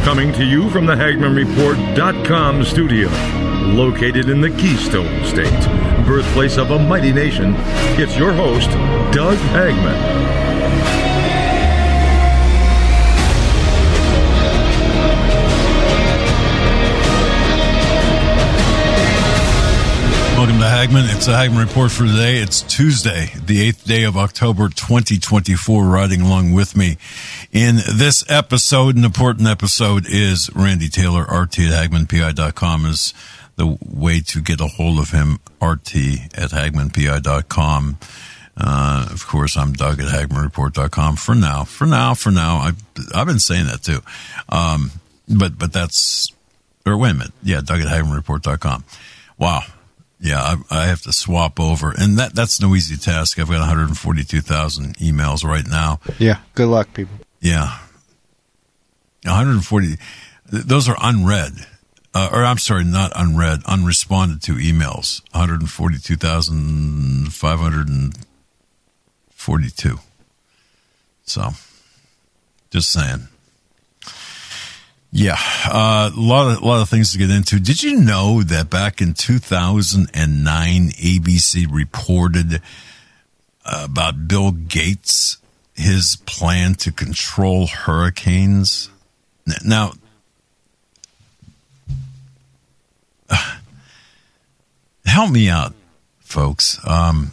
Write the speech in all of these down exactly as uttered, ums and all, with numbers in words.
Coming to you from the Hagman Report dot com studio, located in the Keystone State, birthplace of a mighty nation, it's your host, Doug Hagman. Welcome to Hagman. It's a Hagman Report for today. It's Tuesday, the eighth day of October, twenty twenty-four. Riding along with me in this episode, an important episode, is Randy Taylor. R T at Hagman P I dot com is the way to get a hold of him. R T at Hagman P I dot com. Uh, of course, I'm Doug at Hagman Report dot com. For now, for now, for now. I've, I've been saying that too. Um, but, but that's, or wait a minute. Yeah, Doug at Hagman Report dot com. Wow. Yeah, I, I have to swap over, and that that's no easy task. I've got one hundred forty-two thousand emails right now. Yeah, good luck, people. Yeah, one hundred forty. Those are unread, uh, or I'm sorry, not unread, unresponded to emails. one hundred forty-two thousand five hundred forty-two. So, just saying. Yeah, uh, a lot of a lot of things to get into. Did you know that back in two thousand nine, A B C reported about Bill Gates, his plan to control hurricanes? Now, uh, help me out, folks. Um,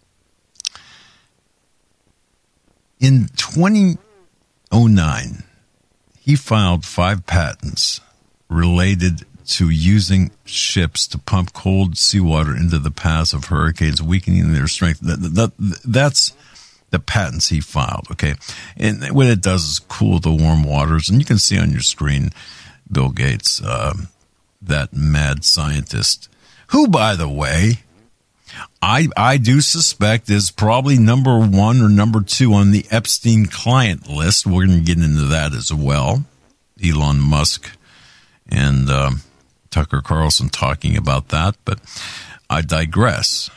in twenty oh nine. He filed five patents related to using ships to pump cold seawater into the paths of hurricanes, weakening their strength. That, that, that's the patents he filed, okay? And what it does is cool the warm waters. And you can see on your screen Bill Gates, uh, that mad scientist, who, by the way, I I do suspect is probably number one or number two on the Epstein client list. We're going to get into that as well. Elon Musk and um, Tucker Carlson talking about that, but I digress.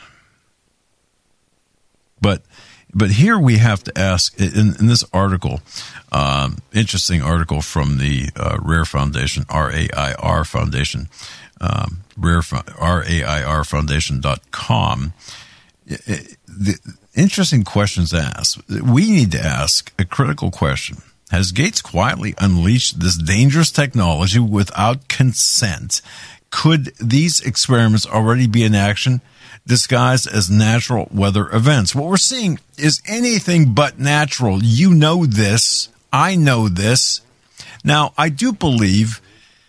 But but here we have to ask, in, in this article, um, interesting article from the uh, RAIR Foundation, R A I R Foundation, um, RAIR, R A I R Foundation dot com. The interesting questions asked. We need to ask a critical question. Has Gates quietly unleashed this dangerous technology without consent? Could these experiments already be in action, disguised as natural weather events? What we're seeing is anything but natural. You know this. I know this. Now, I do believe...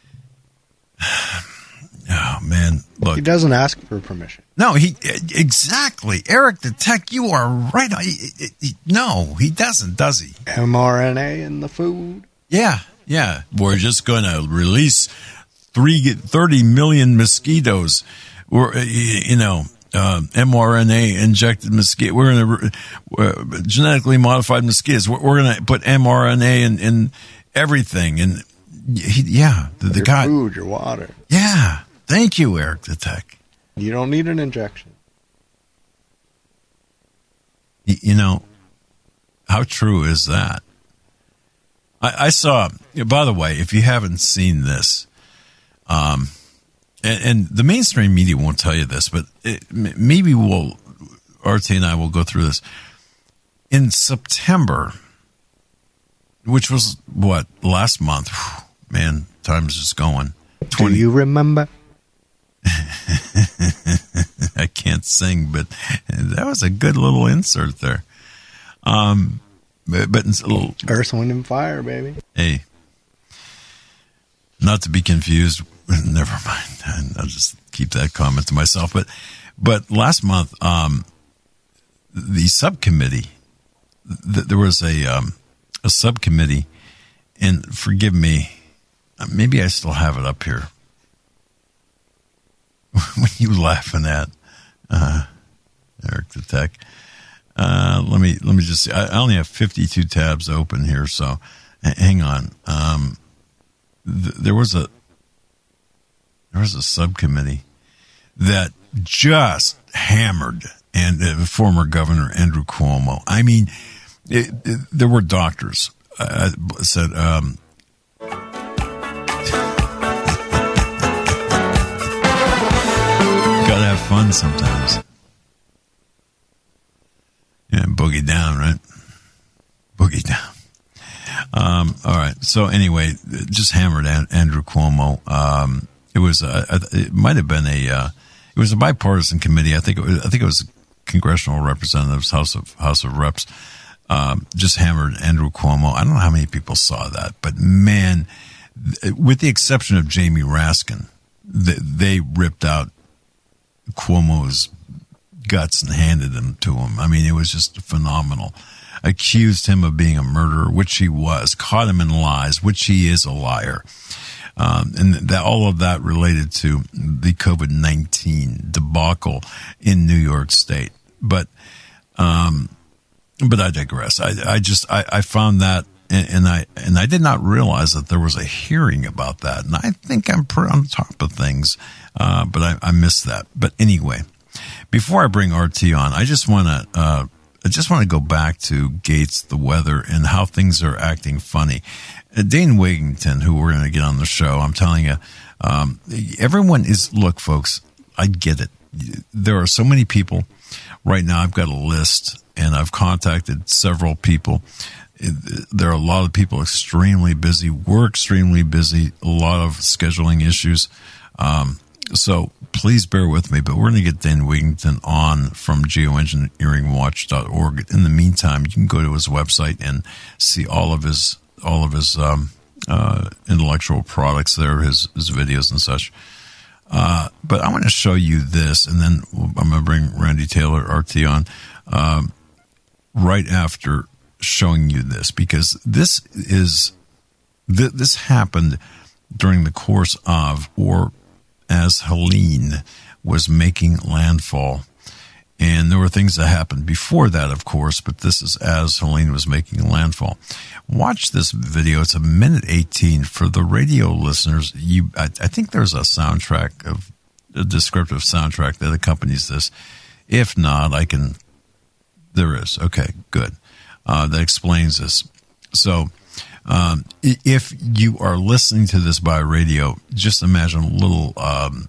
Oh, man, look. He doesn't ask for permission. No, he exactly. Eric the Tech, you are right. He, he, no, he doesn't, does he? mRNA in the food. Yeah, yeah. We're just going to release three, thirty million mosquitoes. Or, you know, uh, mRNA injected mosquito. We're going to uh, genetically modified mosquitoes. We're, we're going to put mRNA in, in everything. And he, yeah, the, the your guy. Food, your water. Yeah. Thank you, Eric the Tech. You don't need an injection. You know, how true is that? I, I saw, by the way, if you haven't seen this, um, and, and the mainstream media won't tell you this, but it, maybe we'll, R T and I will go through this. In September, which was, what, last month, whew, man, time's just going. twenty Do you remember? I can't sing, but that was a good little insert there. Um, but, but it's a little Earth, Wind, and Fire, baby. Hey, not to be confused. Never mind. I'll just keep that comment to myself. But, but last month, um, the subcommittee, th- there was a um, a subcommittee, and forgive me, maybe I still have it up here. What are you laughing at, uh, Eric the Tech? Uh, let me let me just see. I, I only have fifty-two tabs open here, so h- hang on. Um, th- there was a there was a subcommittee that just hammered and uh, former Governor Andrew Cuomo. I mean, it, it, there were doctors uh, said. Um, in sometimes. Yeah, boogie down, right? Boogie down. Um, all right. So anyway, just hammered Andrew Cuomo. Um, it was, uh, it might have been a, uh, it was a bipartisan committee. I think it was, I think it was congressional representatives, House of House of Reps. Um, just hammered Andrew Cuomo. I don't know how many people saw that, but man, with the exception of Jamie Raskin, they, they ripped out Cuomo's guts and handed them to him. I mean, it was just phenomenal. Accused him of being a murderer, which he was. Caught him in lies, which he is a liar. Um, and that all of that related to the COVID nineteen debacle in New York State. But, um, but I digress. I, I just, I, I found that, and, and I, and I did not realize that there was a hearing about that. And I think I'm pretty on top of things, uh, but I, I missed that. But anyway, before I bring R T on, I just want to, uh, I just want to go back to Gates, the weather, and how things are acting funny. Uh, Dane Wigington, who we're going to get on the show, I'm telling you, um, everyone is, look, folks, I get it. There are so many people right now. I've got a list, and I've contacted several people. There are a lot of people extremely busy. We're extremely busy, a lot of scheduling issues. Um, so please bear with me, but we're going to get Dan Wigington on from geoengineering watch dot org. In the meantime, you can go to his website and see all of his all of his um, uh, intellectual products there, his, his videos and such. Uh, but I want to show you this, and then I'm going to bring Randy Taylor, R T, on um, right after showing you this, because this is th- this happened during the course of, or as Helene was making landfall. And there were things that happened before that, of course, but this is as Helene was making landfall. Watch this video. It's a minute eighteen. For the radio listeners, you, I, I think there's a soundtrack, of a descriptive soundtrack that accompanies this. If not, I can, there is. Okay, good. Uh, that explains this. So, Um, if you are listening to this by radio, just imagine little, um,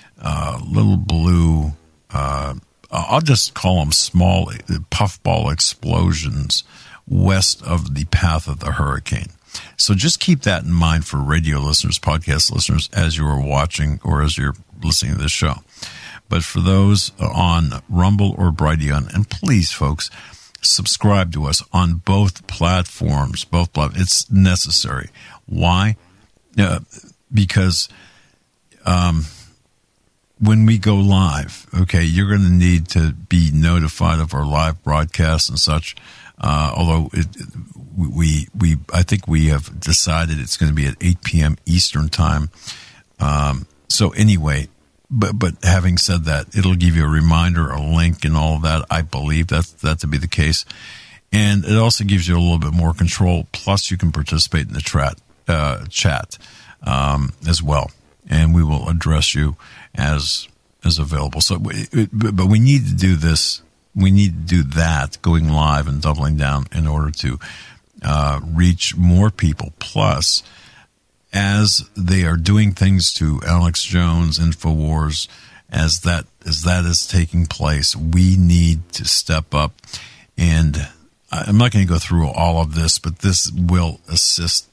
uh, little blue, uh, I'll just call them small puffball explosions west of the path of the hurricane. So just keep that in mind for radio listeners, podcast listeners, as you are watching or as you're listening to this show. But for those on Rumble or Brighteon, and please, folks, subscribe to us on both platforms. Both platforms. It's necessary. Why? Uh, because um, when we go live, okay, you're going to need to be notified of our live broadcasts and such. Uh, although it, we we I think we have decided it's going to be at eight p.m. Eastern time. Um, so anyway. But but having said that, it'll give you a reminder, a link, and all of that. I believe that that to be the case, and it also gives you a little bit more control. Plus, you can participate in the chat uh, chat um, as well, and we will address you as as available. So, it, but we need to do this. We need to do that, going live and doubling down in order to uh, reach more people. Plus, as they are doing things to Alex Jones, InfoWars, as that as that is taking place, we need to step up. And I'm not going to go through all of this, but this will assist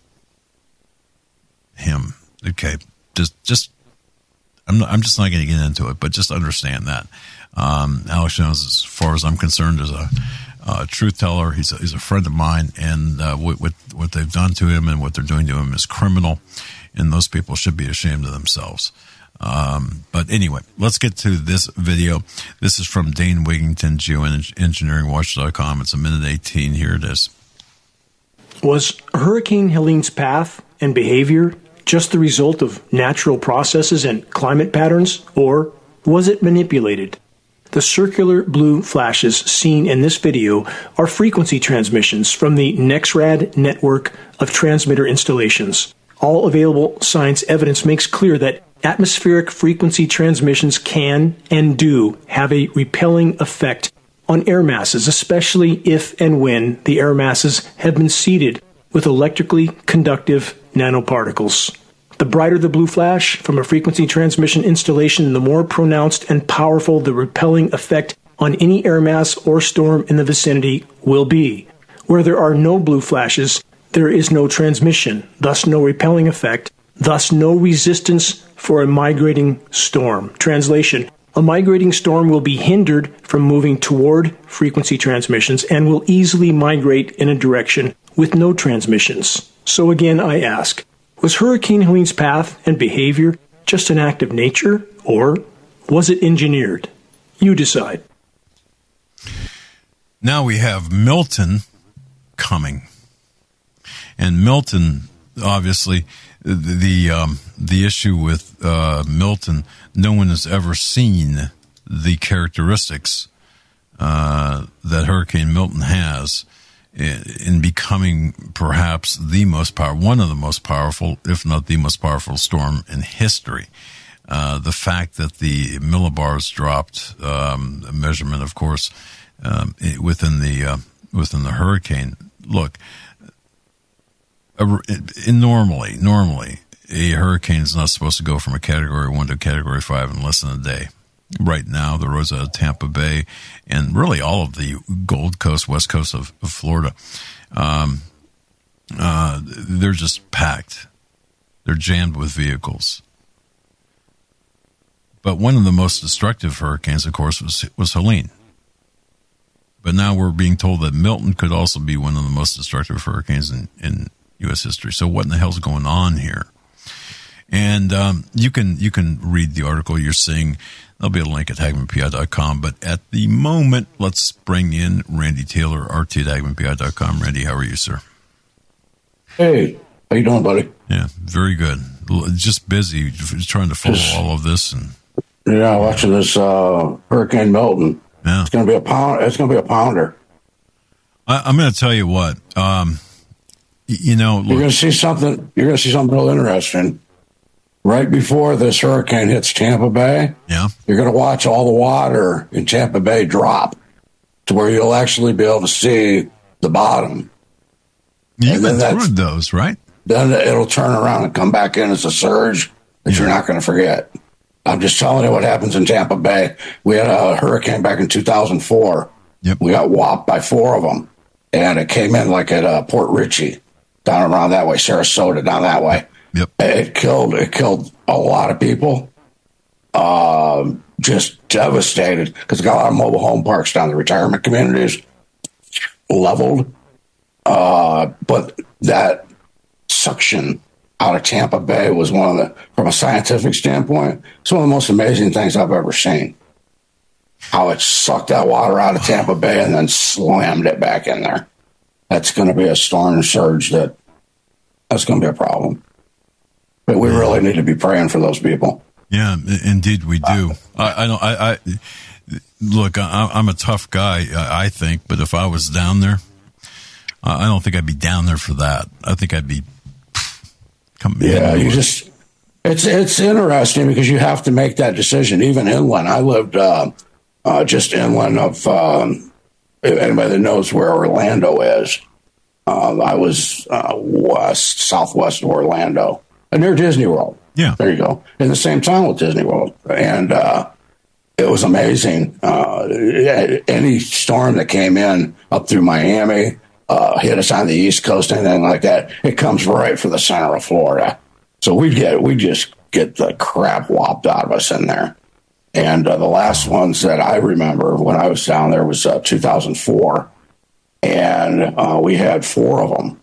him. Okay, just just I'm not, I'm just not going to get into it, but just understand that um, Alex Jones, as far as I'm concerned, is a Uh, truth teller. He's a, he's a friend of mine, and uh, what, what what they've done to him and what they're doing to him is criminal, and those people should be ashamed of themselves. Um, but anyway, let's get to this video. This is from Dane Wigington, geoengineering watch dot com. It's a minute eighteen. Here it is. Was Hurricane Helene's path and behavior just the result of natural processes and climate patterns, or was it manipulated? The circular blue flashes seen in this video are frequency transmissions from the NEXRAD network of transmitter installations. All available science evidence makes clear that atmospheric frequency transmissions can and do have a repelling effect on air masses, especially if and when the air masses have been seeded with electrically conductive nanoparticles. The brighter the blue flash from a frequency transmission installation, the more pronounced and powerful the repelling effect on any air mass or storm in the vicinity will be. Where there are no blue flashes, there is no transmission, thus no repelling effect, thus no resistance for a migrating storm. Translation: a migrating storm will be hindered from moving toward frequency transmissions and will easily migrate in a direction with no transmissions. So again, I ask, was Hurricane Helene's path and behavior just an act of nature, or was it engineered? You decide. Now we have Milton coming. And Milton, obviously, the the, um, the issue with uh, Milton, no one has ever seen the characteristics uh, that Hurricane Milton has in, in becoming perhaps the most powerful, one of the most powerful, if not the most powerful storm in history. Uh, the fact that the millibars dropped, um, a measurement, of course, um, within the uh, within the hurricane. Look. In normally, normally, a hurricane is not supposed to go from a category one to a category five in less than a day. Right now, the roads out of Tampa Bay and really all of the Gold Coast, West Coast of, of Florida, um, uh, they're just packed. They're jammed with vehicles. But one of the most destructive hurricanes, of course, was was Helene. But now we're being told that Milton could also be one of the most destructive hurricanes in, in U S history. So what in the hell's going on here? And um, you can you can read the article you're seeing. There'll be a link at hagman p i dot com. But at the moment, let's bring in Randy Taylor, R T at hagman p i dot com. Randy, how are you, sir? Hey, how you doing, buddy? Yeah, very good. Just busy trying to follow Just, all of this. And yeah, watching this uh, Hurricane Milton. Yeah. It's going to be a pound. It's going to be a pounder. I, I'm going to tell you what. Um, You know, look, you're going to see something. You're going to see something real interesting. Right before this hurricane hits Tampa Bay, yeah, you're going to watch all the water in Tampa Bay drop to where you'll actually be able to see the bottom. You've been through those, right? Then it'll turn around and come back in as a surge that yeah. you're not going to forget. I'm just telling you what happens in Tampa Bay. We had a hurricane back in two thousand four. Yep. We got whopped by four of them, and it came in like at uh, Port Richey. Down around that way, Sarasota, down that way. Yep. It killed. It killed a lot of people. Uh, just devastated because it got a lot of mobile home parks down the retirement communities leveled. Uh, but that suction out of Tampa Bay was one of the, from a scientific standpoint, it's one of the most amazing things I've ever seen. How it sucked that water out of Tampa Bay and then slammed it back in there. That's going to be a storm surge that that's going to be a problem. But we really need to be praying for those people. Yeah, indeed we do. Uh, I, I don't. I, I look. I, I'm a tough guy, I think. But if I was down there, I don't think I'd be down there for that. I think I'd be. Come yeah, you just. It's it's interesting because you have to make that decision. Even inland, I lived uh, uh, just inland of. Um, Anybody that knows where Orlando is, uh, I was uh, west, southwest of Orlando, near Disney World. Yeah. There you go. In the same town with Disney World. And uh, it was amazing. Uh, any storm that came in up through Miami, uh, hit us on the East Coast, anything like that, it comes right for the center of Florida. So we get we just get the crap whopped out of us in there. And uh, the last ones that I remember when I was down there was uh, two thousand four, and uh, we had four of them.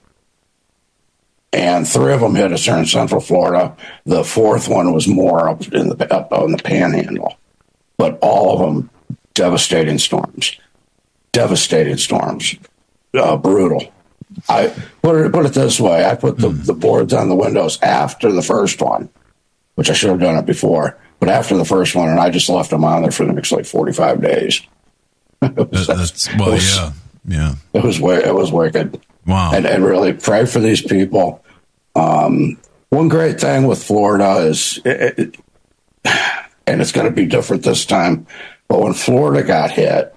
And three of them hit us here in Central Florida. The fourth one was more up in the up in the Panhandle, but all of them devastating storms, devastating storms, uh, brutal. I put it put it this way: I put the, the boards on the windows after the first one, which I should have done it before. But after the first one, and I just left them on there for the next like forty-five days. was, That's, well, it was, yeah, yeah. It was it was wicked. Wow. And, and really pray for these people. Um, one great thing with Florida is, it, it, and it's going to be different this time. But when Florida got hit,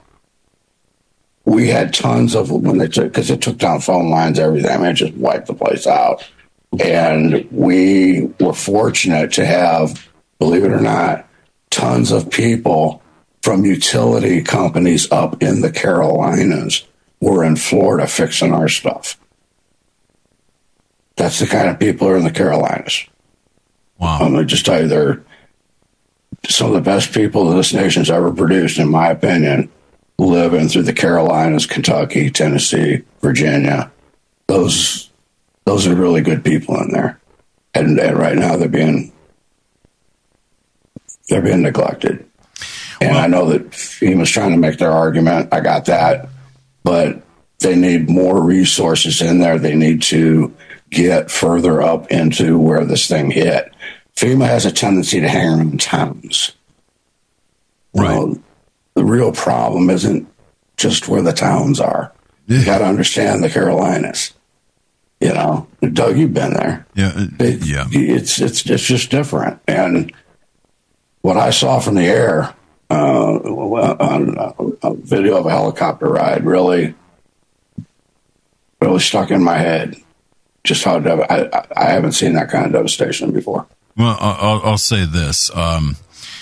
we had tons of when they took because it took down phone lines, everything. I mean, it just wiped the place out. And we were fortunate to have, believe it or not, tons of people from utility companies up in the Carolinas were in Florida fixing our stuff. That's the kind of people who are in the Carolinas. Wow. I'm going to just tell you, they're some of the best people this nation's ever produced, in my opinion, living through the Carolinas, Kentucky, Tennessee, Virginia. Those those are really good people in there. And, and right now they're being they're being neglected. And well, I know that FEMA's trying to make their argument. I got that. But they need more resources in there. They need to get further up into where this thing hit. FEMA has a tendency to hang around towns. Right. You know, the real problem isn't just where the towns are. You got to understand the Carolinas. You know, Doug, you've been there. Yeah, it, yeah. It's it's it's just different. And what I saw from the air uh, on a video of a helicopter ride really, really stuck in my head. Just how dev- I, I haven't seen that kind of devastation before. Well, I'll, I'll say this: um,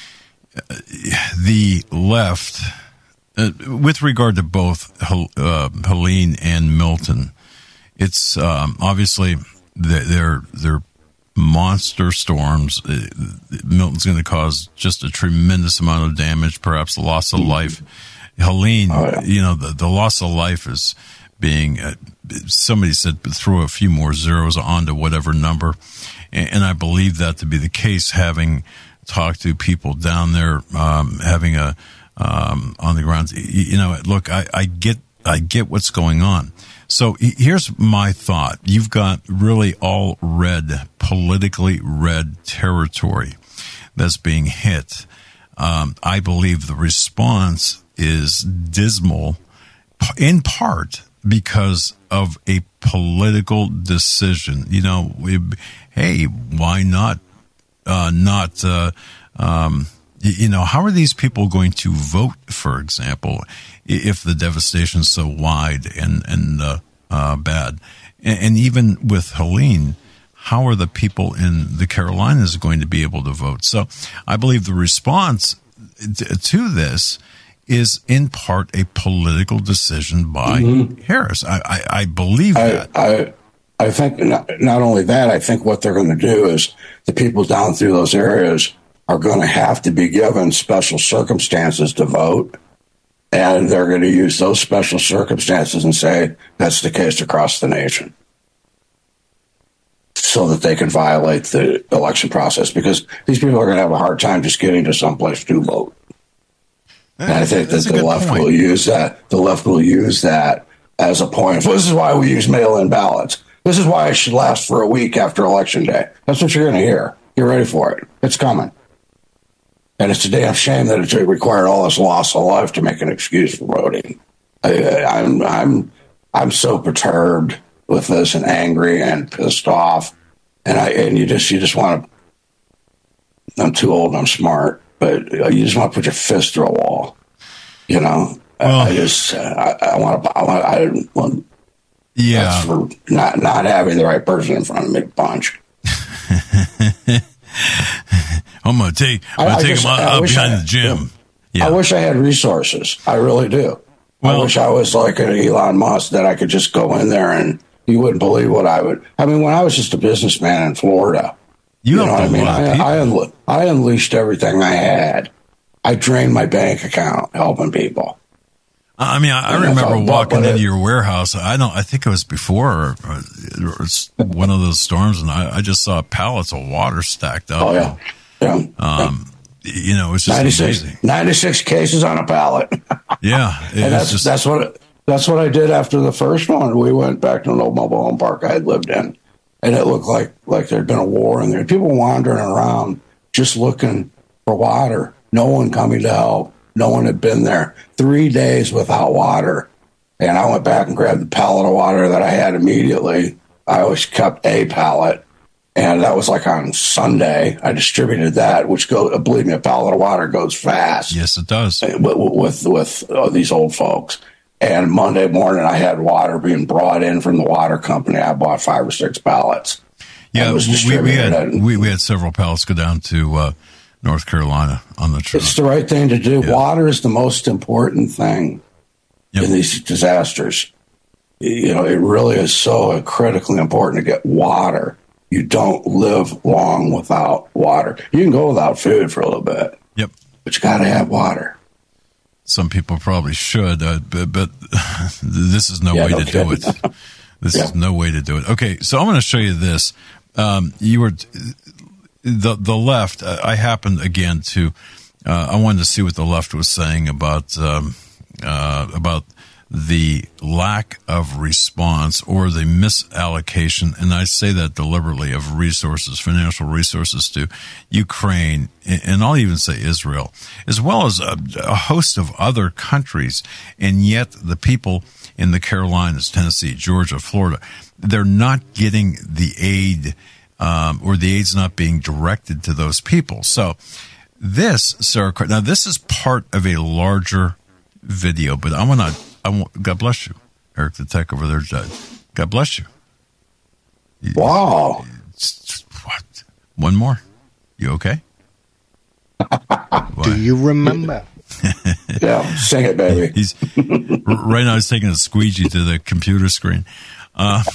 the left, uh, with regard to both uh, Helene and Milton, it's um, obviously they're they're monster storms. Uh, Milton's going to cause just a tremendous amount of damage, perhaps the loss of life. Helene, oh, yeah. you know, the, the loss of life is being. Uh, somebody said throw a few more zeros onto whatever number. And I believe that to be the case, having talked to people down there, um, having a, um, on the ground, you know, look, I, I get, I get what's going on. So here's my thought. You've got really all red, politically red territory that's being hit. Um, I believe the response is dismal in part because of a political decision. You know, we, hey, why not, uh, not, uh, um, you know, how are these people going to vote, for example, if the devastation is so wide and, and, uh, uh, bad? And, and even with Helene, how are the people in the Carolinas going to be able to vote? So I believe the response to this is in part a political decision by mm-hmm. Harris. I, I, I believe I, that. I, I think not, not only that, I think what they're going to do is the people down through those areas are going to have to be given special circumstances to vote. And they're going to use those special circumstances and say that's the case across the nation so that they can violate the election process, because these people are going to have a hard time just getting to someplace to vote. And I think that the left point. will use that. The left will use that as a point. Well, this is why we use mail-in ballots. This is why it should last for a week after Election Day. That's what you're going to hear. Get ready for it. It's coming. And it's a damn shame that it required all this loss of life to make an excuse for voting. I, I'm, I'm, I'm so perturbed with this and angry and pissed off. And I, and you just, you just want to. I'm too old and I'm smart. But you just want to put your fist through a wall, you know. Well, I, I just, uh, I, I want to, I want, I want, yeah, that's for not not having the right person in front of me to punch. I'm gonna take, I'm gonna I, take I just, him up, up behind I, the gym. Yeah. I wish I had resources. I really do. Well, I wish I was like an Elon Musk that I could just go in there and you wouldn't believe what I would. I mean, when I was just a businessman in Florida. You, you know what I mean? I, I, unle- I unleashed everything I had. I drained my bank account helping people. I mean, I, I remember walking into your warehouse. I don't. I think it was before or, or one of those storms, and I, I just saw pallets of water stacked up. Oh yeah, yeah. Um, yeah. You know, it was just ninety-six, amazing. ninety-six cases on a pallet. Yeah, and that's just, that's what that's what I did after the first one. We went back to an old mobile home park I had lived in. And it looked like, like there'd been a war in there. People wandering around just looking for water. No one coming to help. No one had been there. Three days without water. And I went back and grabbed the pallet of water that I had immediately. I always kept a pallet. And that was like on Sunday. I distributed that, which, go, believe me, a pallet of water goes fast. Yes, it does. With, with, with uh, these old folks. And Monday morning, I had water being brought in from the water company. I bought five or six pallets. Yeah, was we, we distributed. had we, we had several pallets go down to uh, North Carolina on the truck. It's the right thing to do. Yeah. Water is the most important thing Yep. in these disasters. You know, it really is so critically important to get water. You don't live long without water. You can go without food for a little bit, Yep. but you got to have water. Some people probably should, uh, but, but this is no Yeah, way no to do kidding. it. This Yeah. is no way to do it. Okay, so I'm going to show you this. Um, you were the the left. Uh, I happened again to. Uh, I wanted to see what the left was saying about um, uh, about the lack of response or the misallocation, and I say that deliberately, of resources, financial resources to Ukraine, and I'll even say Israel, as well as a, a host of other countries, and yet the people in the Carolinas, Tennessee, Georgia, Florida, they're not getting the aid, um, or the aid's not being directed to those people. So this, Sarah, now this is part of a larger video, but I want to, I want, God bless you, Eric the Tech over there, Judge. God bless you. Wow. What? One more. You okay? Do you remember? Yeah, sing it, baby. He's right now. He's taking a squeegee to the computer screen. Uh,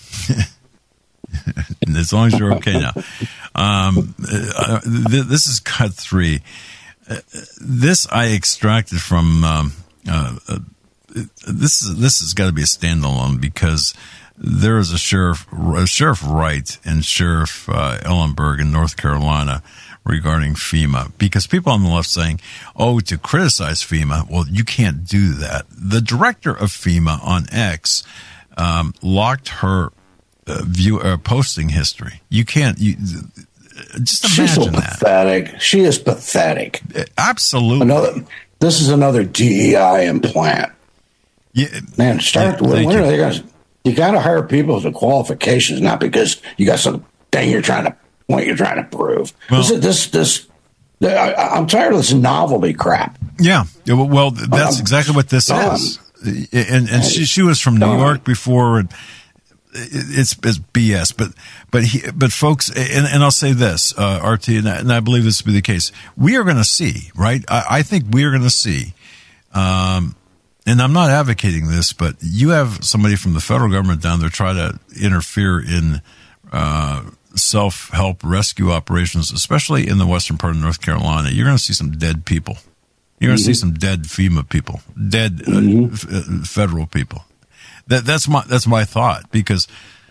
as long as you're okay now. Um, uh, th- this is cut three. Uh, this I extracted from. Um, uh, uh, this is this has got to be a standalone because there is a sheriff, a Sheriff Wright and Sheriff uh, Ellenberg in North Carolina regarding FEMA, because people on the left saying, oh, to criticize FEMA, well, you can't do that. The director of FEMA on X um, locked her uh, view uh, posting history. You can't. You just She's so imagine that. pathetic. She is pathetic. Absolutely. Another. This is another D E I implant. Yeah, Man, start. yeah, when, thank when you. are they going to? You got to hire people with the qualifications, not because you got some thing you're trying to point you're trying to prove. Well- this, is- this, this. I, I'm tired of this novelty crap. Yeah. Yeah, Well, well, that's I'm exactly what this done. is. And and she she was from New Done. York before, and it's it's B S. But but he, but folks, and, and I'll say this, uh, R T, and I, and I believe this will be the case. We are going to see, right? I, I think we are going to see. Um, and I'm not advocating this, but you have somebody from the federal government down there try to interfere in uh, self-help rescue operations, especially in the western part of North Carolina. You're going to see some dead people. You're going to see some dead FEMA people, dead uh, f- uh, federal people. That, that's my that's my thought, because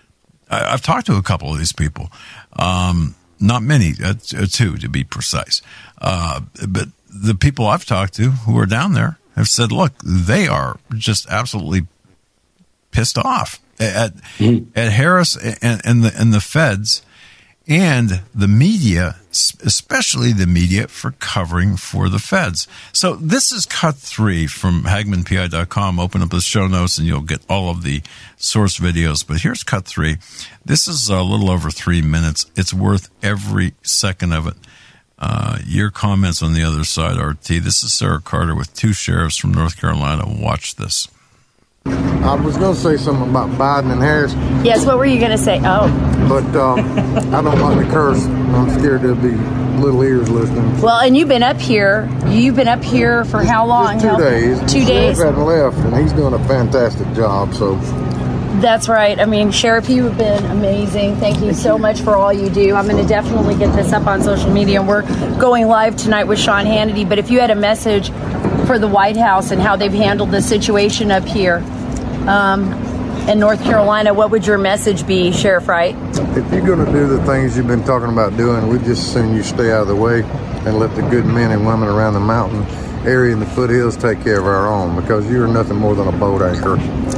I, I've talked to a couple of these people, um, not many, uh, two to be precise, uh, but the people I've talked to who are down there have said, look, they are just absolutely pissed off at at Harris and, and the and the feds and the media, especially the media, for covering for the feds. So this is cut three from Hagman P I dot com. Open up the show notes and you'll get all of the source videos. But here's cut three. This is a little over three minutes. It's worth every second of it. Uh, your comments on the other side, R T. This is Sarah Carter with two sheriffs from North Carolina. Watch this. I was going to say something about Biden and Harris, Yes, what were you going to say? Oh, but um, I don't like to curse. I'm scared there'll be little ears listening. well, and you've been up here. You've been up here for how long? Just two How- days. Two Sheriff days. hadn't left, and he's doing a fantastic job. So That's right. I mean, Sheriff, you have been amazing. Thank you so much for all you do. I'm going to definitely get this up on social media, and we're going live tonight with Sean Hannity. But if you had a message for the White House and how they've handled the situation up here um, in North Carolina, what would your message be, Sheriff Wright? if you're going to do the things you've been talking about doing, we just assume you stay out of the way and let the good men and women around the mountain area and the foothills take care of our own, because you're nothing more than a boat anchor.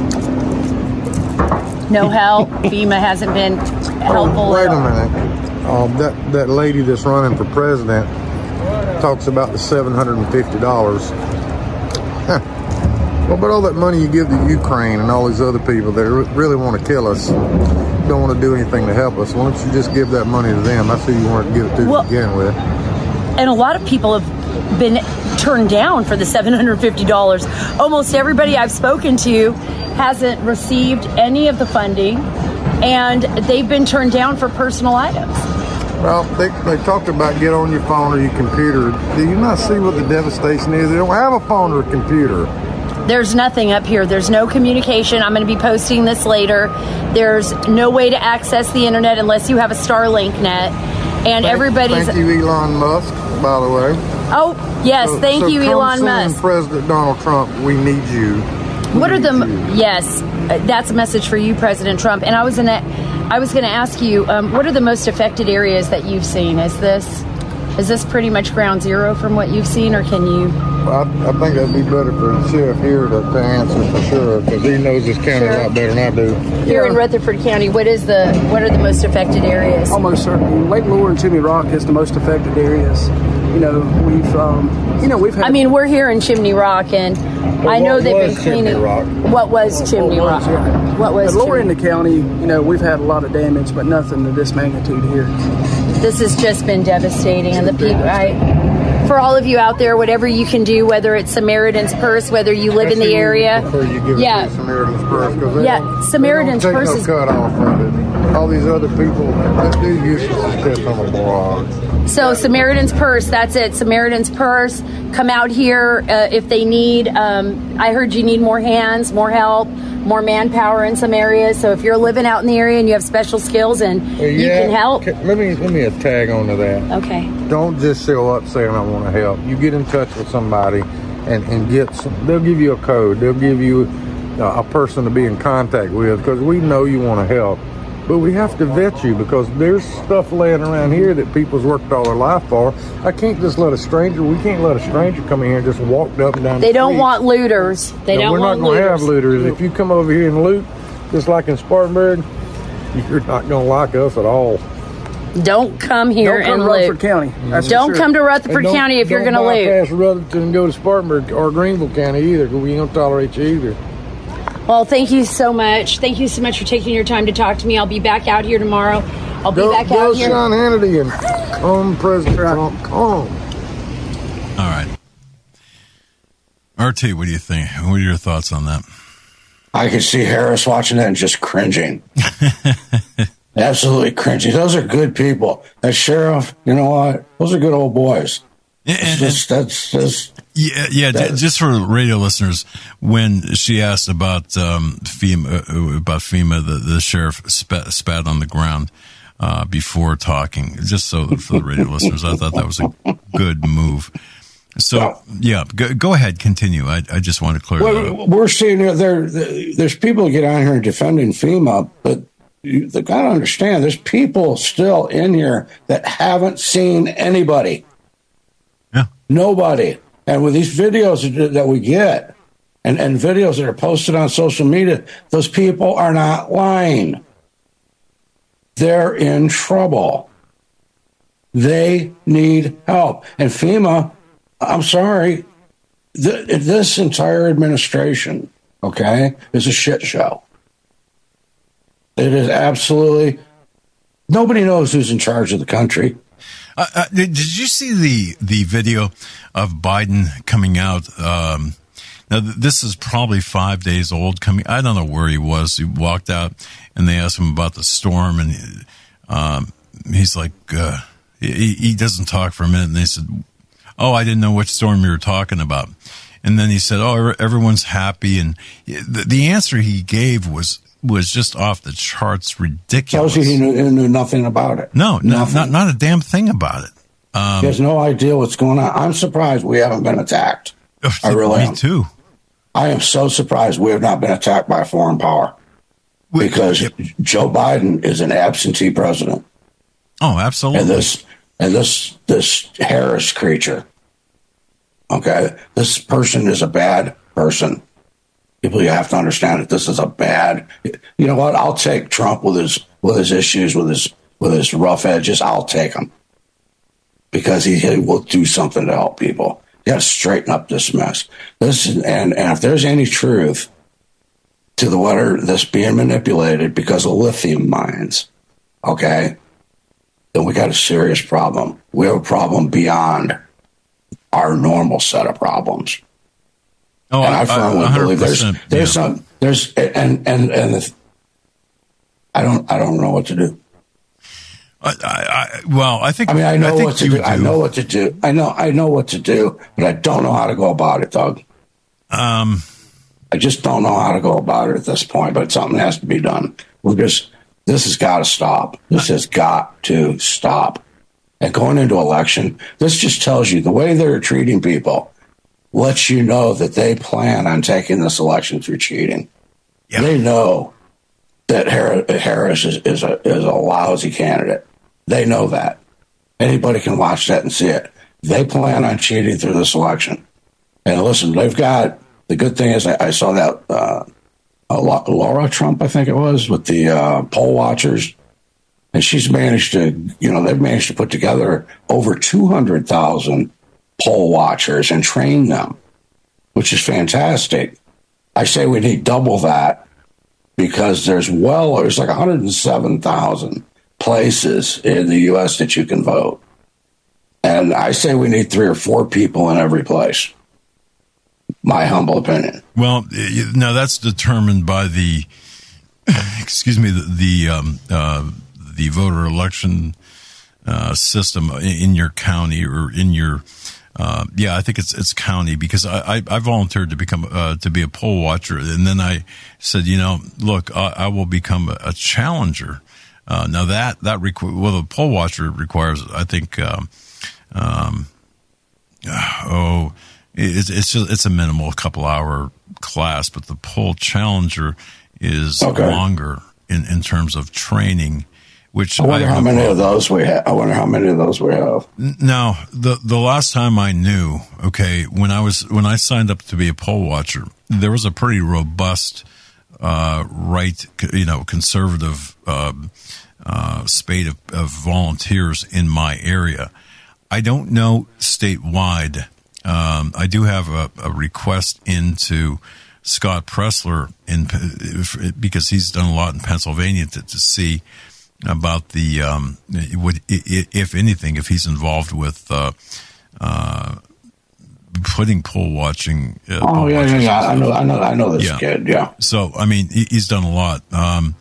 No help. FEMA hasn't been helpful. Oh, wait at a all. minute. Um, that, that lady that's running for president talks about the seven hundred fifty dollars. Well, but all that money you give to Ukraine and all these other people that re- really want to kill us, don't want to do anything to help us, why don't you just give that money to them? That's who you want to give it to Well- to begin with. And a lot of people have been turned down for the seven hundred fifty dollars. Almost everybody I've spoken to hasn't received any of the funding. and they've been turned down for personal items. Well, they, they talked about get on your phone or your computer. Do you not see what the devastation is? They don't have a phone or a computer. There's nothing up here. There's no communication. I'm going to be posting this later. There's no way to access the internet unless you have a Starlink net. And thank, everybody's... Thank you, Elon Musk, by the way. Oh, yes. So, thank so you, come Elon soon, Musk. President Donald Trump, we need you. We what are need the... you. Yes, that's a message for you, President Trump. And I was, in a, I was going to ask you, um, what are the most affected areas that you've seen? Is this... Is this pretty much ground zero from what you've seen, or can you... Well, I, I think that'd be better for the sheriff here to, to answer for sure, because he knows this county Sure. a lot better than I do. Here in Rutherford County, what is the what are the most affected areas? Almost certainly. Lake Lure and Chimney Rock is the most affected areas. You know, we've, um, you know, we've had... I mean, we're here in Chimney Rock, and Well, I know what they've was been cleaning... Chimney Rock? What was Chimney What Rock? was, yeah. What was But lower in Chimney- the county, you know, we've had a lot of damage, but nothing to this magnitude here. This has just been devastating, and the people... I, for all of you out there, whatever you can do, whether it's Samaritan's Purse, whether you live in the area... Before you give yeah. it to Samaritan's Purse, because they Yeah, don't, Samaritan's they don't take Purse is- no cut off of it. All these other people that do use this piss on the blog. So Samaritan's Purse, that's it. Samaritan's Purse. Come out here uh, if they need. Um, I heard you need more hands, more help, more manpower in some areas. So if you're living out in the area and you have special skills and Well, you yeah, can help. ca- Let me let me a tag onto that. Okay. Don't just show up saying I want to help. You get in touch with somebody and, and get some. They'll give you a code. They'll give you uh, a person to be in contact with, because we know you want to help. But we have to vet you, because there's stuff laying around here that people's worked all their life for. I can't just let a stranger, we can't let a stranger come in here and just walk up and down They the don't street. want looters. They No, don't we're want not going to have looters. looters. If you come over here and loot, just like in Spartanburg, you're not going to like us at all. Don't come here Don't come and to Rutherford loot. County. That's for Don't sure. come to Rutherford And don't- County if you're going don't to loot. bypass Rutherford and go to Spartanburg or Greenville County either, because we ain't going to tolerate you either. Well, thank you so much. Thank you so much for taking your time to talk to me. I'll be back out here tomorrow. I'll be Go, back go out here. Sean Hannity and come President Trump, come. All right. R T, what do you think? What are your thoughts on that? I could see Harris watching that and just cringing. Absolutely cringing. Those are good people. That sheriff, you know what? Those are good old boys. And, It's just, that's just, Yeah, yeah. That- j- just for radio listeners, when she asked about um, FEMA, uh, about FEMA, the, the sheriff spat, spat on the ground uh, before talking. Just so for the radio listeners, I thought that was a good move. So, yeah, go, go ahead, continue. I, I just want to clear that up. well, we're seeing there, there, there's people get on here defending FEMA, but you, they got to understand there's people still in here that haven't seen anybody. Yeah. Nobody. And with these videos that we get and, and videos that are posted on social media, those people are not lying. They're in trouble. They need help. And FEMA, I'm sorry, th- this entire administration, okay, is a shit show. It is absolutely, nobody knows who's in charge of the country. Uh, uh, did, did you see the the video of Biden coming out? Um, now, th- this is probably five days old. Coming, I don't know where he was. He walked out, and they asked him about the storm, and um, he's like, uh, he, he doesn't talk for a minute. And they said, "Oh, I didn't know which storm you were talking about." And then he said, "Oh, everyone's happy." And the, the answer he gave was was just off the charts, ridiculous. Tells you he knew, he knew nothing about it. No, no, Nothing. not not a damn thing about it. Um, He has no idea what's going on. I'm surprised we haven't been attacked. I really me am. too. I am so surprised we have not been attacked by a foreign power We- because yep. Joe Biden is an absentee president, Oh, absolutely. and this and this this Harris creature. Okay, this person is a bad person. People, you have to understand that this is a bad. You know what? I'll take Trump with his with his issues, with his with his rough edges. I'll take him because he, he will do something to help people. You got to straighten up this mess. This and and if there's any truth to the water that's being manipulated because of lithium mines, okay, then we got a serious problem. We have a problem beyond our normal set of problems. oh, And I firmly believe there's there's yeah. some there's and and and the, I don't I don't know what to do. I, I, I, well, I think. I mean, I know I think what to you do. do. I know what to do. I know I know what to do, but I don't know how to go about it, Doug. Um, I just don't know how to go about it at this point. But something has to be done. We're just this has got to stop. This has got to stop. And going into election, this just tells you the way they're treating people lets you know that they plan on taking this election through cheating. Yeah. They know that Harris is, is a is a lousy candidate. They know that. Anybody can watch that and see it. They plan on cheating through this election. And listen, they've got the good thing is I, I saw that uh, Laura Trump, I think it was, with the uh, poll watchers. And she's managed to, you know, they've managed to put together over two hundred thousand poll watchers and train them, which is fantastic. I say we need double that because there's well, there's like one hundred seven thousand places in the U S that you can vote. And I say we need three or four people in every place. My humble opinion. Well, now that's determined by the, excuse me, the, the, um, uh, the voter election uh, system in your county or in your, uh, yeah, I think it's it's county because I, I, I volunteered to become uh, to be a poll watcher, and then I said, you know, look, I, I will become a, a challenger. Uh, now that that requ- well, the poll watcher requires, I think, um, um, oh, it's it's just, it's a minimal couple hour class, but the poll challenger is okay. longer in, in terms of training. Which I wonder I how many problem. of those we have. I wonder how many of those we have. Now, the the last time I knew, okay, when I was when I signed up to be a poll watcher, there was a pretty robust, uh, right, you know, conservative uh, uh, spate of, of volunteers in my area. I don't know statewide. Um, I do have a, a request into Scott Pressler in because he's done a lot in Pennsylvania to, to see about the um, would if anything, if he's involved with uh, uh, putting poll watching. Uh, oh poll yeah, yeah, yeah. I know, I know, I know this yeah. kid. Yeah. So I mean, he, he's done a lot. Um,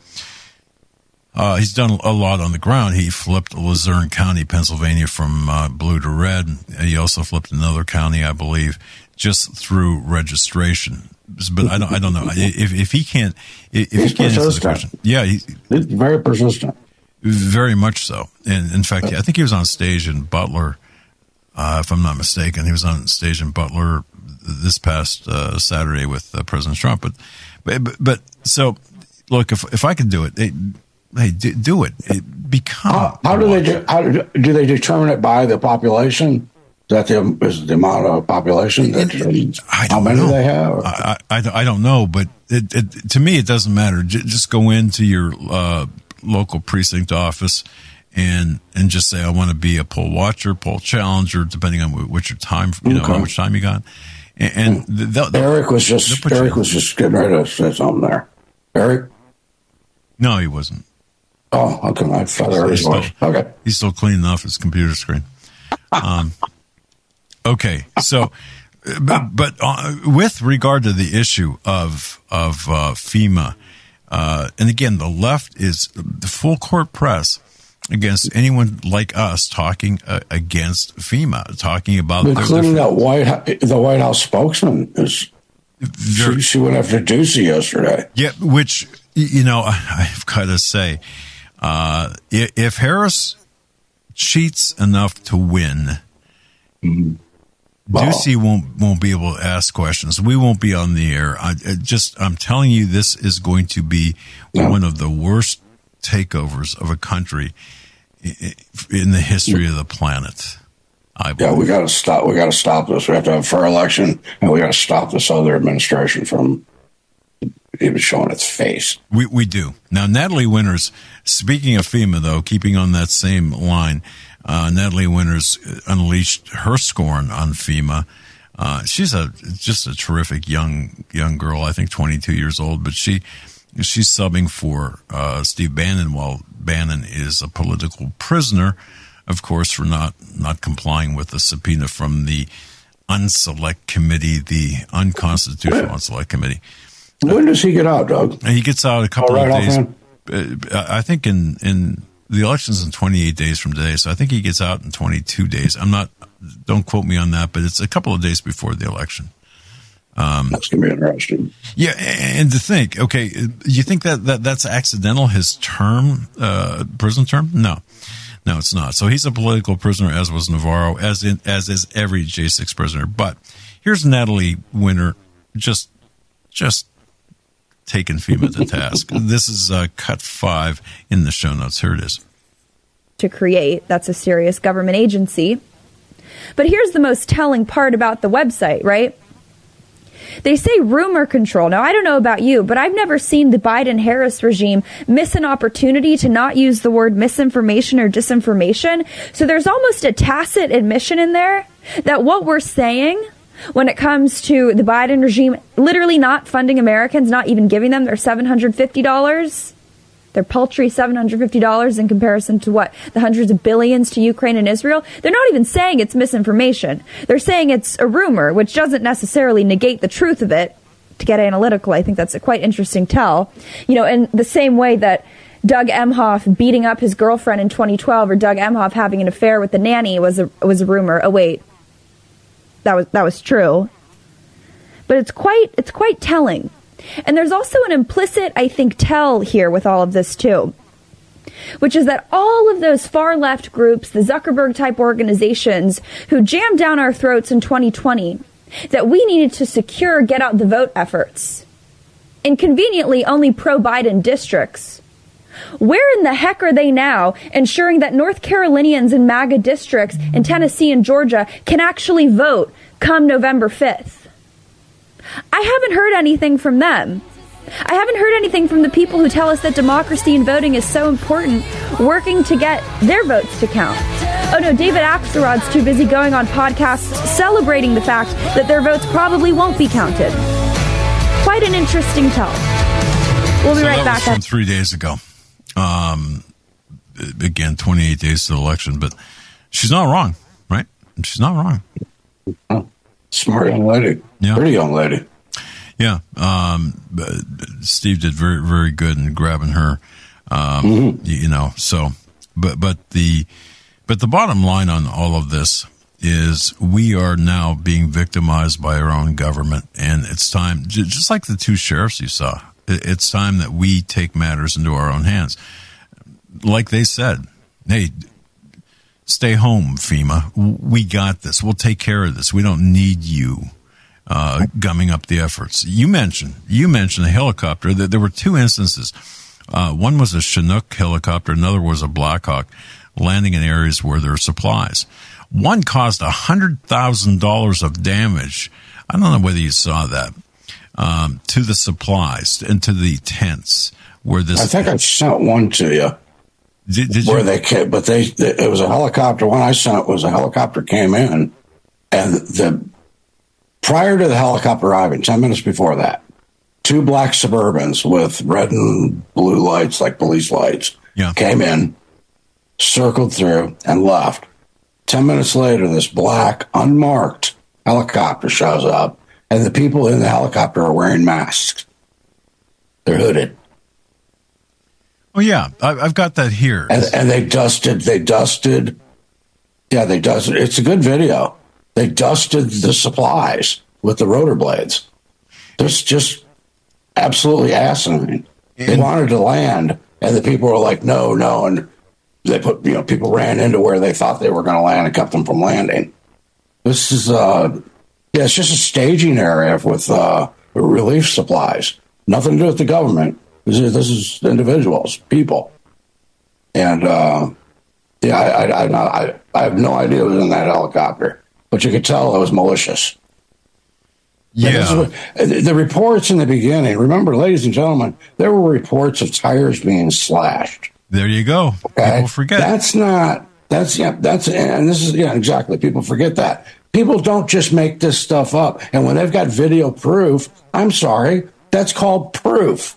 uh, he's done a lot on the ground. He flipped Luzerne County, Pennsylvania, from uh, blue to red. He also flipped another county, I believe, just through registration. But I don't, I don't know if if he can't. If he's he can't answer the question, yeah, he, he's very persistent. Very much so. And in fact, I think he was on stage in Butler, uh, if I'm not mistaken. He was on stage in Butler this past uh, Saturday with uh, President Trump. But, but, but so, look, if if I could do it, they, hey, do, do it. it become. How, how do they do? How do, do they determine it by the population? Is that the is the amount of population? That, it, I don't how many know. they have? I, I, I don't know, but it, it, to me, it doesn't matter. J- just go into your uh, local precinct office and and just say I want to be a poll watcher, poll challenger, depending on what your time, you know, okay. how much time you got. And, and they'll, they'll, Eric was just Eric was just getting ready to say something there. Eric? No, he wasn't. Oh, okay. I thought Eric he's was. Still, okay. He's still cleaning off his computer screen. Um. Okay, so, but, but uh, with regard to the issue of of uh, FEMA, uh, and again, the left is the full court press against anyone like us talking uh, against FEMA, talking about including that White the White House spokesman is. She, she went after Ducey yesterday. Yeah, which you know I've got to say, uh, if Harris cheats enough to win. Mm-hmm. Ducey won't won't be able to ask questions. We won't be on the air. I just I'm telling you, this is going to be yeah. one of the worst takeovers of a country in the history of the planet. I yeah, we got to stop. We got to stop this. We have to have a fair election, and we got to stop this other administration from even showing its face. We we do now. Natalie Winters. Speaking of FEMA, though, keeping on that same line. Uh, Natalie Winters unleashed her scorn on FEMA. Uh, she's a just a terrific young young girl. I think twenty-two years old, but she she's subbing for uh, Steve Bannon while Bannon is a political prisoner, of course, for not not complying with the subpoena from the Unselect Committee, the unconstitutional Unselect Committee. When does he get out, Doug? He gets out a couple oh, right of days. uh, I think in, in the election's in twenty-eight days from today, so I think he gets out in twenty-two days. I'm not, don't quote me on that, but it's a couple of days before the election. Um, that's going to be interesting. Yeah, and to think, okay, you think that, that that's accidental, his term, uh, prison term? No. No, it's not. So he's a political prisoner, as was Navarro, as in, as is every J six prisoner. But here's Natalie Winter, just, just taking FEMA to task. This is uh, cut five in the show notes. Here it is. To create, that's a serious government agency. But here's the most telling part about the website, right? They say rumor control. Now, I don't know about you, but I've never seen the Biden-Harris regime miss an opportunity to not use the word misinformation or disinformation. So there's almost a tacit admission in there that what we're saying when it comes to the Biden regime literally not funding Americans, not even giving them their seven hundred fifty dollars, their paltry seven hundred fifty dollars in comparison to what? The hundreds of billions to Ukraine and Israel. They're not even saying it's misinformation. They're saying it's a rumor, which doesn't necessarily negate the truth of it. To get analytical, I think that's a quite interesting tell. You know, in the same way that Doug Emhoff beating up his girlfriend in twenty twelve or Doug Emhoff having an affair with the nanny was a, was a rumor. Oh, wait. That was, that was true. But it's quite, it's quite telling. And there's also an implicit, I think, tell here with all of this, too, which is that all of those far-left groups, the Zuckerberg-type organizations who jammed down our throats in twenty twenty, that we needed to secure get-out-the-vote efforts, in conveniently only pro-Biden districts, where in the heck are they now ensuring that North Carolinians in MAGA districts in Tennessee and Georgia can actually vote come November fifth? I haven't heard anything from them. I haven't heard anything from the people who tell us that democracy and voting is so important, working to get their votes to count. Oh no, David Axelrod's too busy going on podcasts celebrating the fact that their votes probably won't be counted. Quite an interesting tell. We'll be so right that back. Was from three days ago. Um, again, twenty-eight days to the election, but she's not wrong, right? She's not wrong. Oh, smart young lady. Yeah. Pretty young lady. Yeah. Um, Steve did very, very good in grabbing her, um, mm-hmm. you know, so, but, but the, but the bottom line on all of this is we are now being victimized by our own government, and it's time, just like the two sheriffs you saw, it's time that we take matters into our own hands. Like they said, hey, stay home, FEMA. We got this. We'll take care of this. We don't need you uh, gumming up the efforts. You mentioned, you mentioned a helicopter. There were two instances. Uh, one was a Chinook helicopter. Another was a Black Hawk landing in areas where there are supplies. One caused one hundred thousand dollars of damage. I don't know whether you saw that. Um, to the supplies and to the tents where this. I think I sent one to you. Did, did where you? they came, but they, they it was a helicopter. One I sent was a helicopter came in, and the prior to the helicopter arriving, ten minutes before that, two black Suburbans with red and blue lights like police lights yeah. came in, circled through, and left. Ten minutes later, this black unmarked helicopter shows up. And the people in the helicopter are wearing masks. They're hooded. Oh, yeah. I've got that here. And, and they dusted, they dusted. Yeah, they dusted. It's a good video. They dusted the supplies with the rotor blades. There's just absolutely asinine. And they wanted to land, and the people were like, no, no. And they put, you know, people ran into where they thought they were going to land and kept them from landing. This is, uh, Yeah, it's just a staging area with uh, relief supplies. Nothing to do with the government. This is, this is individuals, people. And, uh, yeah, I, I, I, I have no idea what was in that helicopter. But you could tell it was malicious. Yeah. What, the reports in the beginning, remember, ladies and gentlemen, there were reports of tires being slashed. There you go. Okay? People forget. That's not, that's, yeah, that's, and this is, yeah, exactly. People forget that. People don't just make this stuff up. And when they've got video proof, I'm sorry, that's called proof.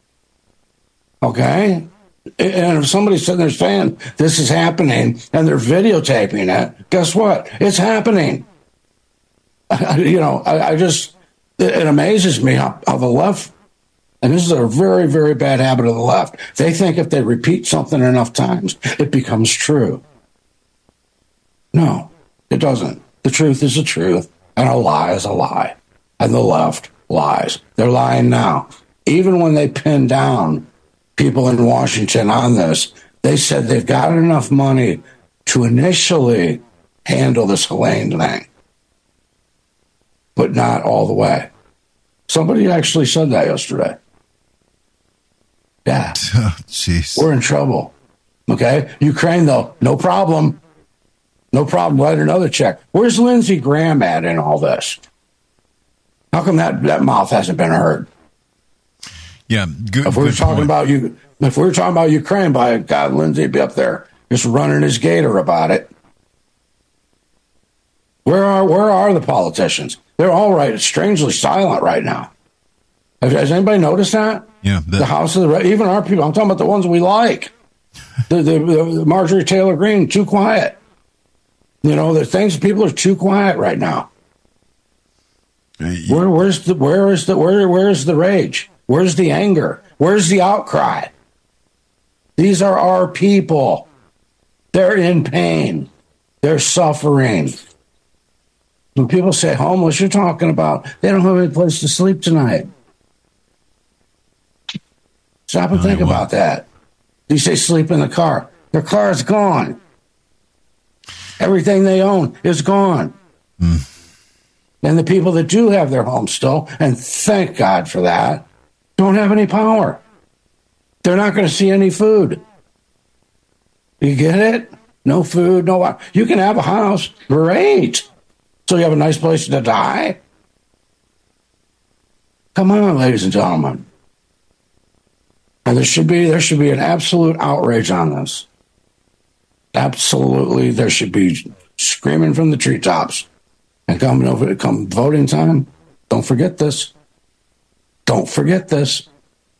Okay? And if somebody's sitting there saying this is happening and they're videotaping it, guess what? It's happening. You know, I, I just, it amazes me how, how the left And this is a very, very bad habit of the left. They think if they repeat something enough times, it becomes true. No, it doesn't. The truth is the truth, and a lie is a lie. And the left lies. They're lying now. Even when they pin down people in Washington on this, they said they've got enough money to initially handle this Helene thing, but not all the way. Somebody actually said that yesterday. Yeah. Oh, jeez. We're in trouble. Okay? Ukraine, though, no problem. No problem. Write another check. Where's Lindsey Graham at in all this? How come that, that mouth hasn't been heard? Yeah, good. If we were good talking point. about you, if we were talking about Ukraine, by God, Lindsey would be up there just running his gator about it. Where are where are the politicians? They're all right, strangely silent right now. Has, has anybody noticed that? Yeah, the House of the even our people. I'm talking about the ones we like. the, the, the Marjorie Taylor Greene, too quiet. You know, the things people are too quiet right now. Where where's the where is the where where's the rage? Where's the anger? Where's the outcry? These are our people. They're in pain. They're suffering. When people say homeless, you're talking about they don't have any place to sleep tonight. Stop and think about that. You say sleep in the car. Their car is gone. Everything they own is gone. Mm. And the people that do have their homes still, and thank God for that, don't have any power. They're not going to see any food. You get it? No food, no. You can have a house. Great. So you have a nice place to die? Come on, ladies and gentlemen. And there should be there should be an absolute outrage on this. Absolutely, there should be screaming from the treetops. And come over, come voting time. Don't forget this. Don't forget this.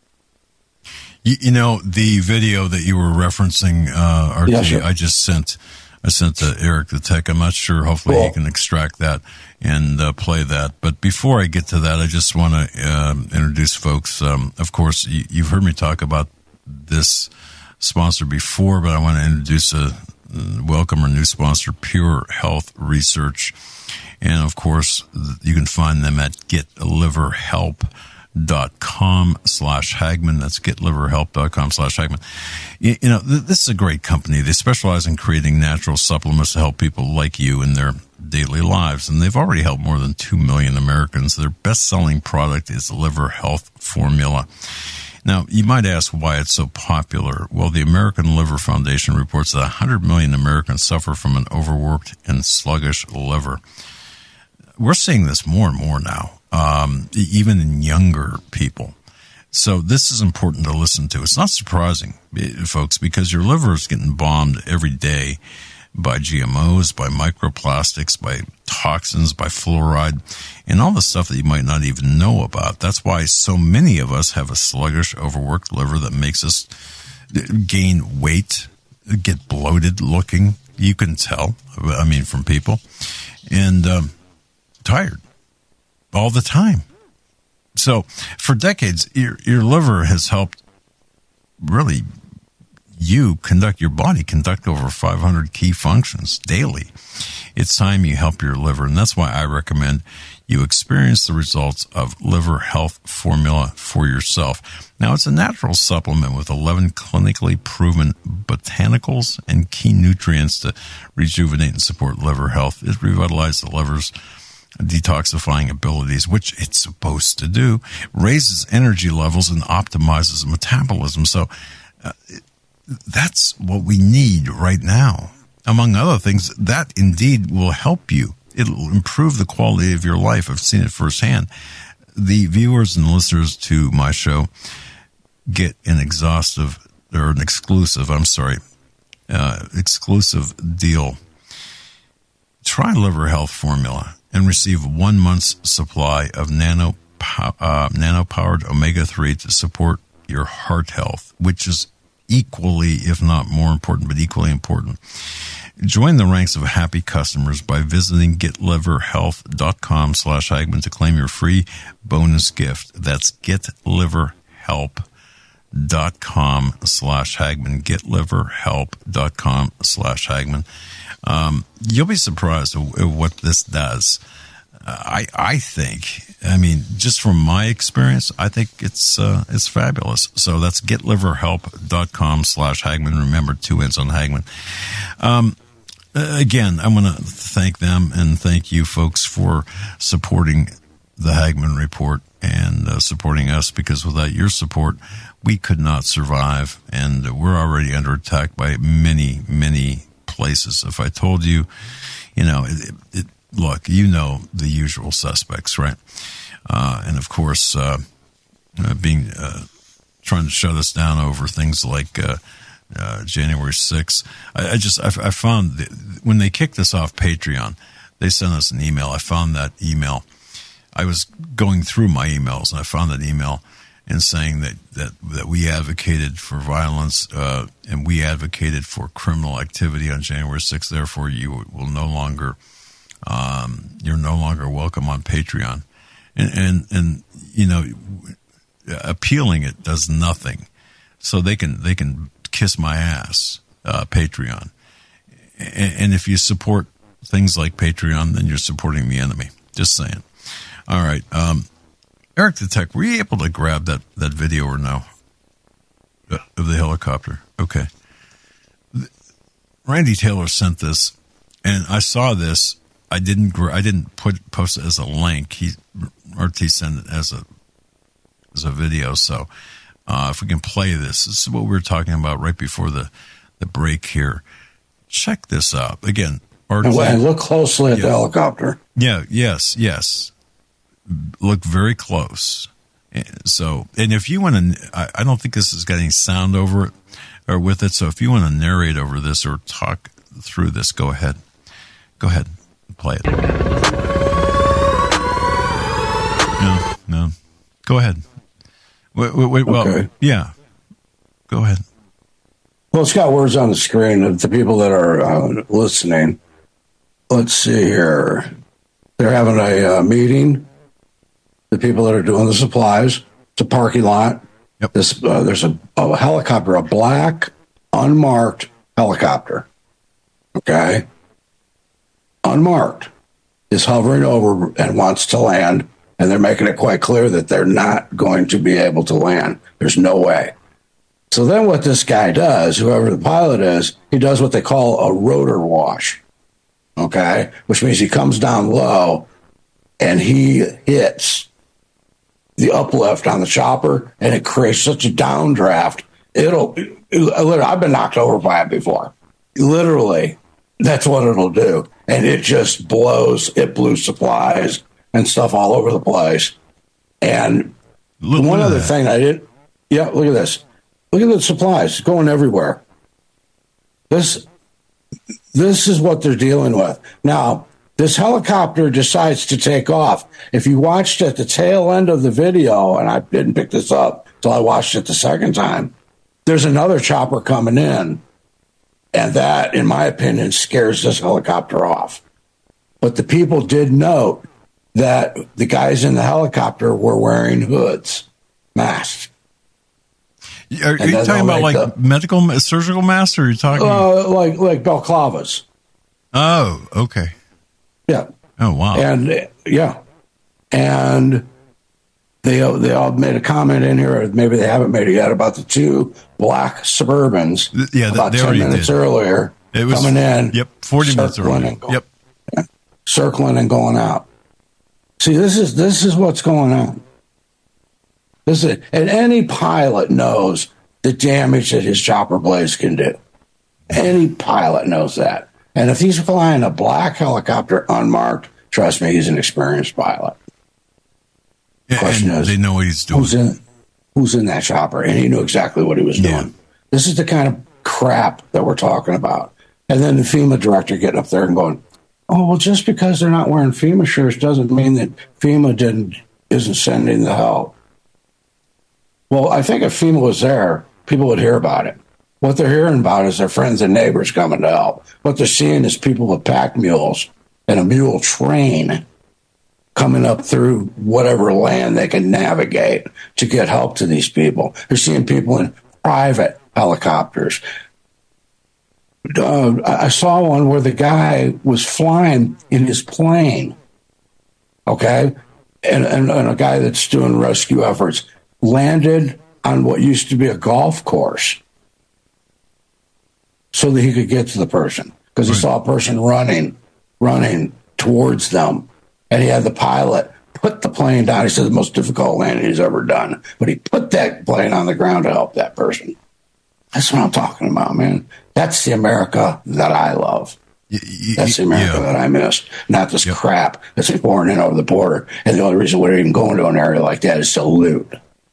You, you know, the video that you were referencing, uh, R T, Yes, sir. I just sent. I sent to Eric the Tech. I'm not sure. Hopefully, Cool. he can extract that and uh, play that. But before I get to that, I just want to uh, introduce folks. Um, of course, you, you've heard me talk about this sponsor before, but I want to introduce a uh, welcome our new sponsor, Pure Health Research. And of course, you can find them at getliverhelp dot com slash Hagman. That's getliverhelp dot com slash Hagman. You, you know, th- this is a great company. They specialize in creating natural supplements to help people like you in their daily lives. And they've already helped more than two million Americans. Their best-selling product is Liver Health Formula. Now, you might ask why it's so popular. Well, the American Liver Foundation reports that one hundred million Americans suffer from an overworked and sluggish liver. We're seeing this more and more now, um, even in younger people. So this is important to listen to. It's not surprising, folks, because your liver is getting bombed every day by G M Os, by microplastics, by toxins, by fluoride, and all the stuff that you might not even know about. That's why so many of us have a sluggish, overworked liver that makes us gain weight, get bloated looking. You can tell, I mean, from people. And um, tired all the time. So for decades, your, your liver has helped really you conduct your body, conduct over five hundred key functions daily. It's time you help your liver. And that's why I recommend you experience the results of Liver Health Formula for yourself. Now, it's a natural supplement with eleven clinically proven botanicals and key nutrients to rejuvenate and support liver health. It revitalizes the liver's detoxifying abilities, which it's supposed to do, raises energy levels, and optimizes metabolism. So uh, that's what we need right now. Among other things, that indeed will help you. It'll improve the quality of your life. I've seen it firsthand. The viewers and listeners to my show get an exhaustive, or an exclusive, I'm sorry, uh, exclusive deal. Try Liver Health Formula and receive one month's supply of nano uh, nano-powered omega three to support your heart health, which is equally, if not more important, but equally important. Join the ranks of happy customers by visiting getliverhealth dot com slash Hagman to claim your free bonus gift. That's getliverhealth help dot com slash Hagman, getliverhelp dot com slash Hagman. Um, you'll be surprised at what this does. Uh, I I think, I mean, just from my experience, I think it's uh, it's fabulous. So that's getliverhelp dot com slash Hagman. Remember, two ends on Hagman. Um, again, I want to thank them and thank you folks for supporting the Hagman Report and uh, supporting us, because without your support, we could not survive, and we're already under attack by many, many places. If I told you, you know, it, it, look, you know the usual suspects, right? Uh, and of course, uh, uh, being uh, trying to shut us down over things like uh, uh, January sixth. I, I just I, I found that when they kicked us off Patreon, they sent us an email. I found that email. I was going through my emails, and I found that email and saying that, that, that we advocated for violence uh, and we advocated for criminal activity on January sixth. Therefore, you will no longer, um, you're no longer welcome on Patreon. And, and, and, you know, appealing it does nothing. So they can, they can kiss my ass, uh, Patreon. And, and if you support things like Patreon, then you're supporting the enemy. Just saying. All right. Um, Eric the Tech, were you able to grab that, that video or no? Of the helicopter? Okay. Randy Taylor sent this, and I saw this. I didn't I didn't put post it as a link. He R T sent it as a as a video. So uh, if we can play this, this is what we were talking about right before the, the break here. Check this out. Again, R T. And look closely at yeah. the helicopter. Yeah, yes, yes. Look very close. So, and if you want to, I, I don't think this is getting sound over it or with it. So if you want to narrate over this or talk through this, go ahead. Go ahead. Play it. No, no. Go ahead. Wait, wait, wait, well, okay. Yeah. Go ahead. Well, it's got words on the screen of the people that are uh, listening. Let's see here. They're having a uh, meeting. The people that are doing the supplies. It's a parking lot. Yep. This uh, there's a, a helicopter, a black, unmarked helicopter. Okay. Unmarked is hovering over and wants to land, and they're making it quite clear that they're not going to be able to land. There's no way. So then what this guy does, whoever the pilot is, he does what they call a rotor wash. Okay. Which means he comes down low and he hits the uplift on the chopper, and it creates such a downdraft. It'll, it, I've been knocked over by it before. Literally, that's what it'll do. And it just blows, it blew supplies and stuff all over the place. And look, one other that. thing I did, yeah, look at this. Look at the supplies going everywhere. This, this is what they're dealing with. Now, this helicopter decides to take off. If you watched at the tail end of the video, and I didn't pick this up until I watched it the second time, there's another chopper coming in. And that, in my opinion, scares this helicopter off. But the people did note that the guys in the helicopter were wearing hoods, masks. Are, are you talking about like the, medical, surgical masks, or are you talking? Uh, like, like balaclavas. Oh, okay. Yeah. Oh, wow. And yeah. And they they all made a comment in here, or maybe they haven't made it yet, about the two black Suburbans. Yeah, about they ten minutes did. earlier. It was coming in. Yep, forty minutes earlier. Going, yep. Yeah, circling and going out. See, this is this is what's going on. This is, and any pilot knows the damage that his chopper blades can do. Any pilot knows that. And if he's flying a black helicopter unmarked, trust me, he's an experienced pilot. The yeah, question is, they know what he's doing. Who's in, who's in that chopper? And he knew exactly what he was doing. Yeah. This is the kind of crap that we're talking about. And then the FEMA director getting up there and going, oh, well, just because they're not wearing FEMA shirts doesn't mean that FEMA didn't isn't sending the help. Well, I think if FEMA was there, people would hear about it. What they're hearing about is their friends and neighbors coming to help. What they're seeing is people with pack mules and a mule train coming up through whatever land they can navigate to get help to these people. They're seeing people in private helicopters. Uh, I saw one where the guy was flying in his plane, okay? And, and, and a guy that's doing rescue efforts landed on what used to be a golf course so that he could get to the person, because he right. saw a person running, running towards them. And he had the pilot put the plane down. He said the most difficult landing he's ever done. But he put that plane on the ground to help that person. That's what I'm talking about, man. That's the America that I love. Y- y- that's the America yeah. that I missed. Not this yep. crap that's pouring in over the border. And the only reason we're even going to an area like that is to loot.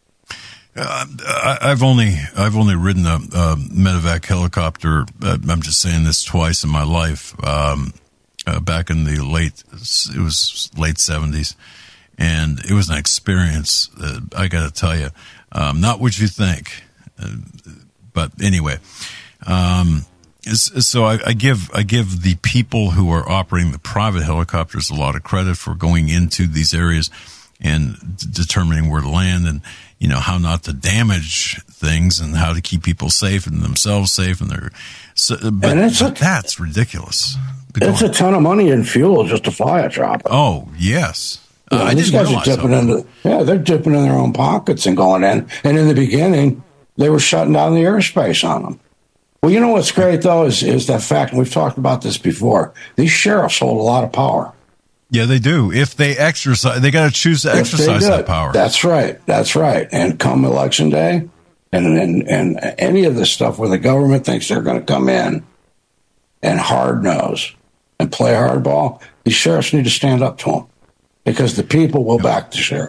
Uh, I've only I've only ridden a, a medevac helicopter. Uh, I'm just saying this twice in my life. Um, uh, back in the late it was late seventies, and it was an experience. Uh, I got to tell you, um, not what you think, uh, but anyway. Um, so I, I give I give the people who are operating the private helicopters a lot of credit for going into these areas and d- determining where to land and, you know, how not to damage things and how to keep people safe and themselves safe. And they're, so, but, and it's but a, that's ridiculous. It's a ton of money in fuel just to fly a chopper. Oh, yes. Uh, yeah, I these didn't guys are dipping that. into, yeah, they're dipping in their own pockets and going in. And in the beginning, they were shutting down the airspace on them. Well, you know what's great, though, is, is that fact, and we've talked about this before, these sheriffs hold a lot of power. Yeah, they do. If they exercise, they got to choose to exercise that power. That's right. That's right. And come election day, and, and and any of this stuff where the government thinks they're going to come in and hard nose and play hardball, these sheriffs need to stand up to them because the people will back the sheriff.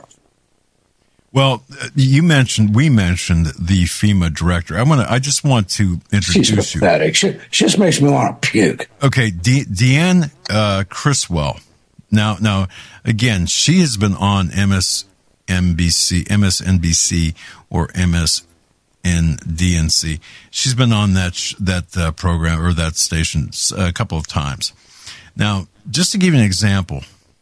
Well, you mentioned, we mentioned the FEMA director. I want to, I just want to introduce She's pathetic. She, she just makes me want to puke. Okay. De- Deanne uh, Criswell. Now, now, again, she has been on M S N B C, M S N B C or M S N D N C. She's been on that, sh- that uh, program or that station a couple of times. Now, just to give you an example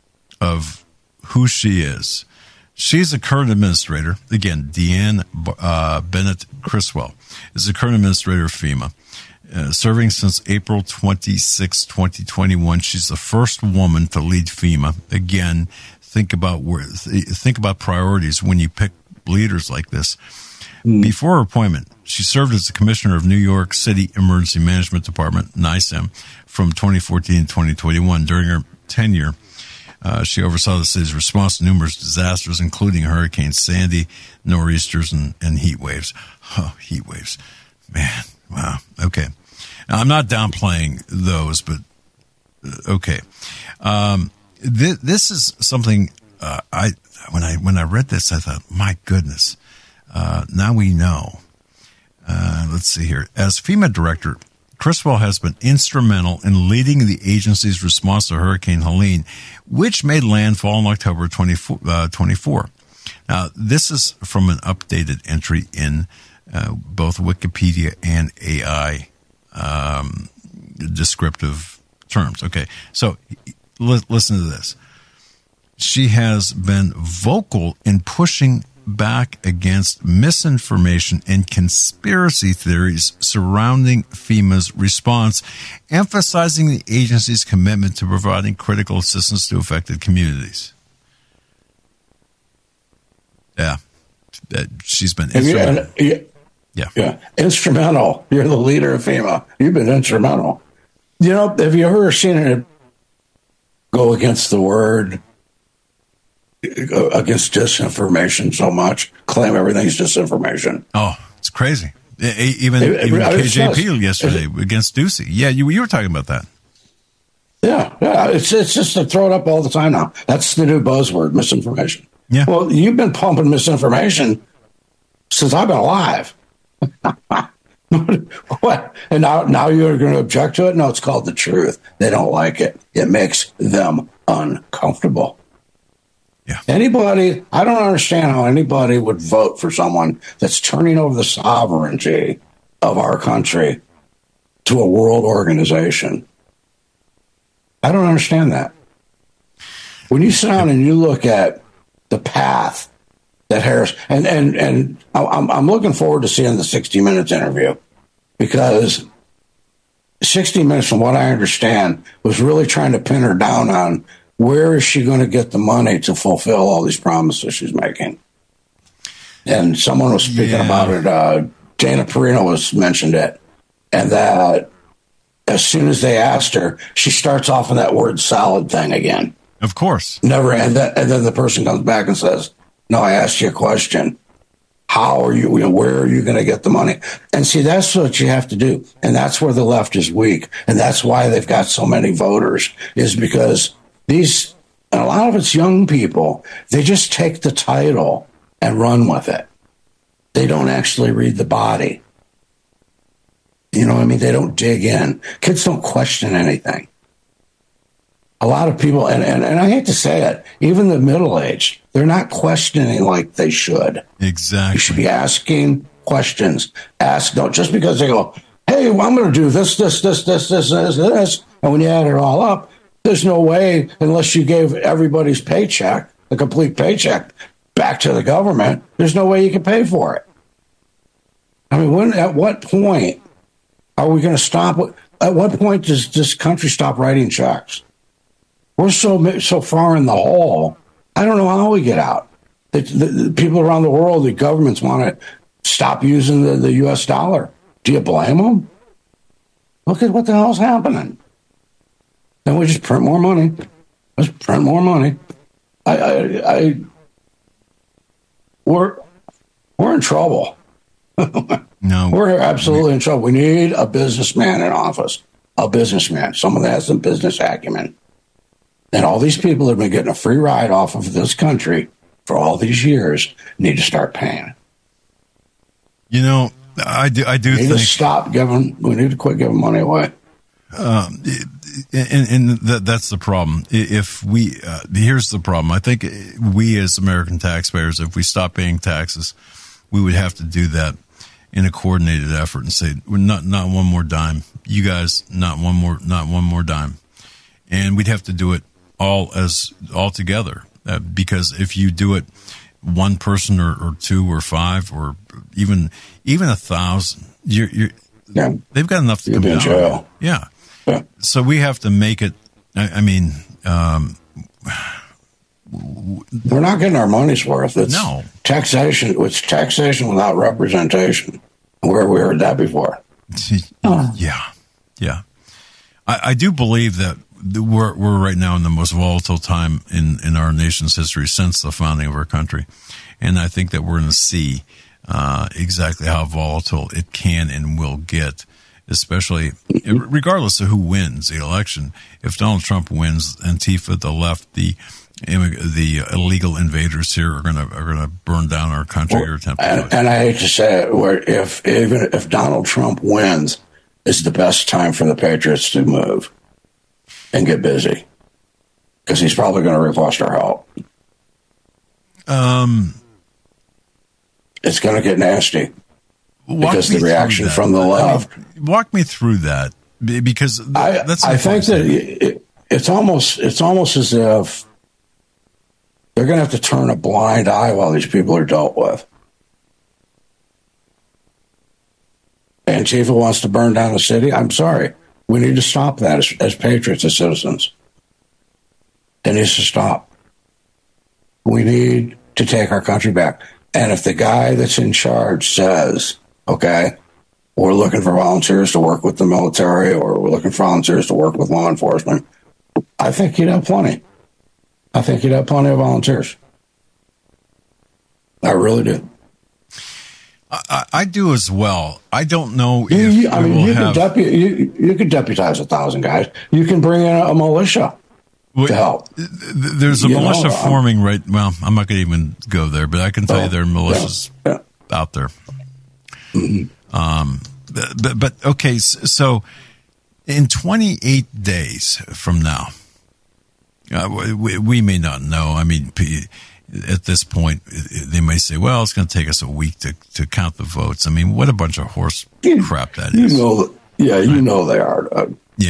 of who she is, she's a current administrator. Again, Deanne uh, Bennett Criswell is the current administrator of FEMA, uh, serving since April twenty-sixth, twenty twenty-one. She's the first woman to lead FEMA. Again, think about where think about priorities when you pick leaders like this. Mm. Before her appointment, she served as the commissioner of New York City Emergency Management Department, NYSEM, from twenty fourteen to twenty twenty-one. During her tenure, Uh, she oversaw the city's response to numerous disasters, including Hurricane Sandy, nor'easters, and, and heat waves. Oh, heat waves. Man, wow. Okay. Now, I'm not downplaying those, but uh, okay. Um, th- this is something uh, I when I when I read this, I thought, my goodness. Uh, now we know. Uh, let's see here. As FEMA director, Criswell has been instrumental in leading the agency's response to Hurricane Helene, which made landfall in October twenty-four. Now, this is from an updated entry in uh, both Wikipedia and A I um, descriptive terms. Okay, so l- listen to this. She has been vocal in pushing back against misinformation and conspiracy theories surrounding FEMA's response, emphasizing the agency's commitment to providing critical assistance to affected communities. Yeah, she's been instrumental. You, yeah. yeah, instrumental. You're the leader of FEMA. You've been instrumental. You know, have you ever seen it go against the word? Against disinformation so much, claim everything's disinformation. Oh, it's crazy. Even, it, even K J P yesterday against Ducey. Yeah, you, you were talking about that. Yeah, yeah. It's it's just to throw it up all the time now. That's the new buzzword, misinformation. Yeah. Well, you've been pumping misinformation since I've been alive. What? And now, now you're going to object to it? No, it's called the truth. They don't like it. It makes them uncomfortable. Yeah. Anybody, I don't understand how anybody would vote for someone that's turning over the sovereignty of our country to a world organization. I don't understand that. when you sit down and you look at the path that Harris and and and I'm I'm looking forward to seeing the sixty minutes interview, because sixty minutes, from what I understand, was really trying to pin her down on where is she going to get the money to fulfill all these promises she's making. And someone was speaking yeah. about it. Uh, Dana Perino was mentioned it, and that as soon as they asked her, she starts off on that word salad thing again. Of course, never. And then, and then the person comes back and says, "No, I asked you a question. How are you, you know, where are you going to get the money?" And see, that's what you have to do. And that's where the left is weak. And that's why they've got so many voters, is because these, and a lot of it's young people, they just take the title and run with it. They don't actually read the body. You know what I mean? They don't dig in. Kids don't question anything. A lot of people, and, and, and I hate to say it, even the middle-aged, they're not questioning like they should. Exactly. You should be asking questions. Ask, don't, just because they go, hey, well, I'm going to do this, this, this, this, this, this, this, and when you add it all up, there's no way, unless you gave everybody's paycheck, the complete paycheck, back to the government, there's no way you can pay for it. I mean, when, at what point are we going to stop? At what point does this country stop writing checks? We're so so far in the hole. I don't know how we get out. The, the, the people around the world, the governments want to stop using the, the U S dollar. Do you blame them? Look at what the hell's happening. Then we just print more money. Let's print more money. I, I, I we're we're in trouble. No, we're absolutely in trouble. We need a businessman in office, a businessman, someone that has some business acumen. And all these people that have been getting a free ride off of this country for all these years need to start paying. You know, I do. I do we need think to stop giving. We need to quit giving money away. Um, and, and that, that's the problem. If we, uh, here's the problem. I think we as American taxpayers, if we stop paying taxes, we would have to do that in a coordinated effort and say, "We're not not one more dime. You guys, not one more, not one more dime," and we'd have to do it all as all together. Uh, because if you do it one person or, or two or five or even even a thousand, you're, you're yeah. they've got enough to You'll come be in down. jail. Yeah. yeah. So we have to make it. I, I mean, um, we're not getting our money's worth. It's no taxation. It's taxation without representation. Where have we heard that before? Oh. Yeah, yeah. I, I do believe that we're we're right now in the most volatile time in, in our nation's history since the founding of our country, and I think that we're going to see uh, exactly how volatile it can and will get, especially regardless of who wins the election. If Donald Trump wins, Antifa, the left, the the illegal invaders here are going to are going to burn down our country well, or attempt and, to do it. And I hate to say it, where if even if Donald Trump wins, it's the best time for the Patriots to move and get busy, because he's probably going to request our help. Um, it's going to get nasty because the reaction that. from the left. I mean, walk me through that, because I, that's. I think that it, it's almost it's almost as if they're going to have to turn a blind eye while these people are dealt with. Antifa wants to burn down the city. I'm sorry. We need to stop that as, as patriots, as citizens. It needs to stop. We need to take our country back. And if the guy that's in charge says, okay, we're looking for volunteers to work with the military, or we're looking for volunteers to work with law enforcement, I think he'd have plenty. I think he'd have plenty of volunteers. I really do. I, I do as well. I don't know you, if you, I mean, you have... could depu- you, you could deputize a thousand guys. You can bring in a, a militia well, to help. There's a you militia know, forming right. Well, I'm not going to even go there, but I can tell oh, you there are militias yeah, yeah. out there. Mm-hmm. Um, but, but okay, so in twenty-eight days from now, uh, we, we may not know. I mean. At this point, they may say, well, it's going to take us a week to, to count the votes. I mean, what a bunch of horse crap that you is. Know, yeah, you right? know they are. Uh, yeah.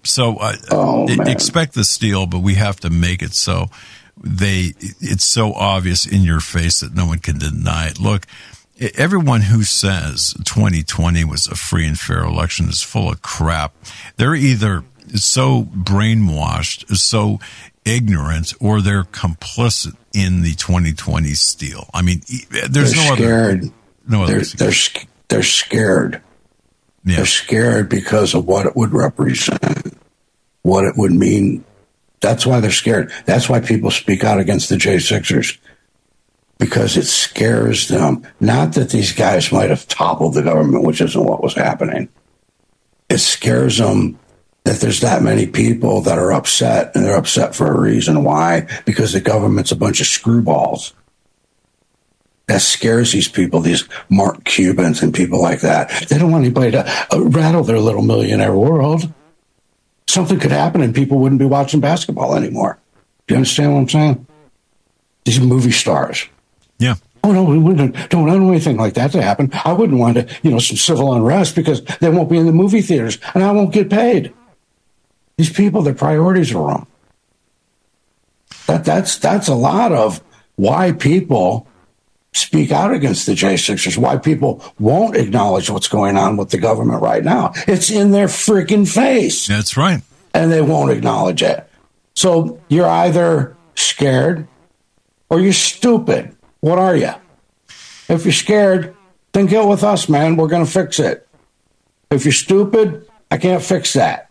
So uh, Oh, man. expect the steal, but we have to make it so they it's so obvious in your face that no one can deny it. Look, everyone who says twenty twenty was a free and fair election is full of crap. They're either so brainwashed, so ignorant, or they're complicit in the twenty twenty steal. I mean, there's they're no scared. other. No other. They're, they're, sc- they're scared. Yeah. They're scared because of what it would represent, what it would mean. That's why they're scared. That's why people speak out against the J sixers, because it scares them. Not that these guys might have toppled the government, which isn't what was happening. It scares them that there's that many people that are upset, and they're upset for a reason. Why? Because the government's a bunch of screwballs. That scares these people, these Mark Cubans and people like that. They don't want anybody to uh, rattle their little millionaire world. Something could happen and people wouldn't be watching basketball anymore. Do you understand what I'm saying? These movie stars. Yeah. Oh, no, we wouldn't, don't want anything like that to happen. I wouldn't want to, you know, some civil unrest because they won't be in the movie theaters and I won't get paid. These people, their priorities are wrong. That, that's, that's a lot of why people speak out against the J sixers, why people won't acknowledge what's going on with the government right now. It's in their freaking face. That's right. And they won't acknowledge it. So you're either scared or you're stupid. What are you? If you're scared, then get with us, man. We're going to fix it. If you're stupid, I can't fix that.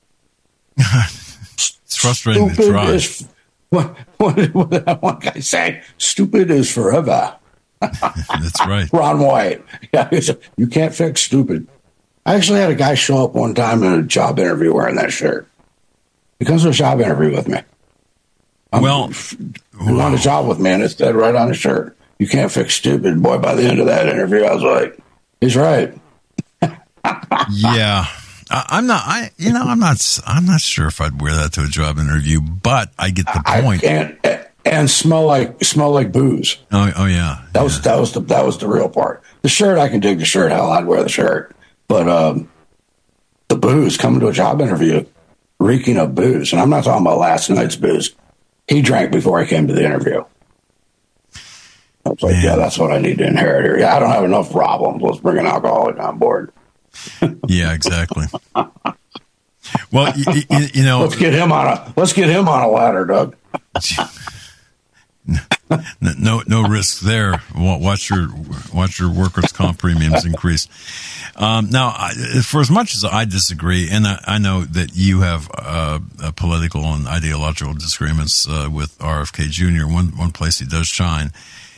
It's frustrating stupid to try. Is, what, what, what did that one guy say? Stupid is forever. That's right. Ron White. Yeah, he said, you can't fix stupid. I actually had a guy show up one time in a job interview wearing that shirt. He comes to a job interview with me. I'm, well, he wanted a job with me, and it said right on his shirt, you can't fix stupid. Boy, by the end of that interview, I was like, he's right. Yeah. I, I'm not, I, you know, I'm not, I'm not sure if I'd wear that to a job interview, but I get the point. I can't, and smell like, smell like booze. Oh, oh yeah. That yeah. was, that was the, that was the real part. The shirt, I can dig the shirt. Hell, I'd wear the shirt. But, um, the booze, coming to a job interview, reeking of booze. And I'm not talking about last night's booze. He drank before I came to the interview. I was like, Man. yeah, that's what I need to inherit here. Yeah, I don't have enough problems. Let's bring an alcoholic on board. Yeah, exactly. Well, you, you, you know, let's get him on a let's get him on a ladder, Doug. no, no, no risk there. Watch your watch your workers' comp premiums increase. Um, now, I, for as much as I disagree, and I, I know that you have uh, political and ideological disagreements uh, with R F K Junior, one one place he does shine,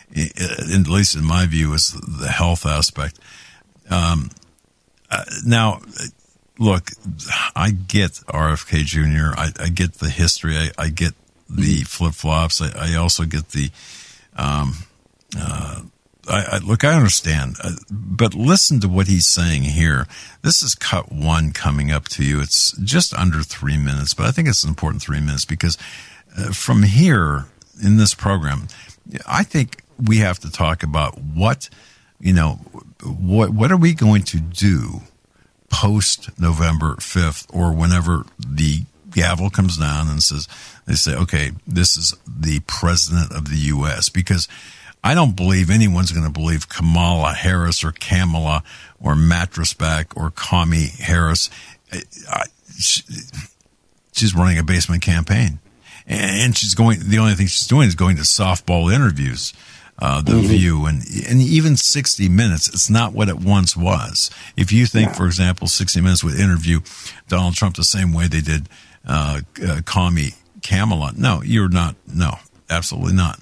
at least in my view, is the health aspect. Um, uh, now, look, I get R F K Junior I, I get the history. I, I get the flip flops. I, I also get the. Um, uh, I, I, look, I understand, uh, but listen to what he's saying here. This is cut one coming up to you. It's just under three minutes, but I think it's an important three minutes because uh, from here in this program, I think we have to talk about what, you know, what what are we going to do post November fifth or whenever the gavel comes down and says, they say, okay, this is the president of the U S, because I don't believe anyone's going to believe Kamala Harris or Kamala or Mattress Back or Commie Harris. I, she, she's running a basement campaign, and she's going. The only thing she's doing is going to softball interviews, uh, The mm-hmm. View, and and even sixty minutes. It's not what it once was. If you think, yeah. for example, sixty minutes would interview Donald Trump the same way they did uh, uh, Commie Kamala, no, you're not. No, absolutely not.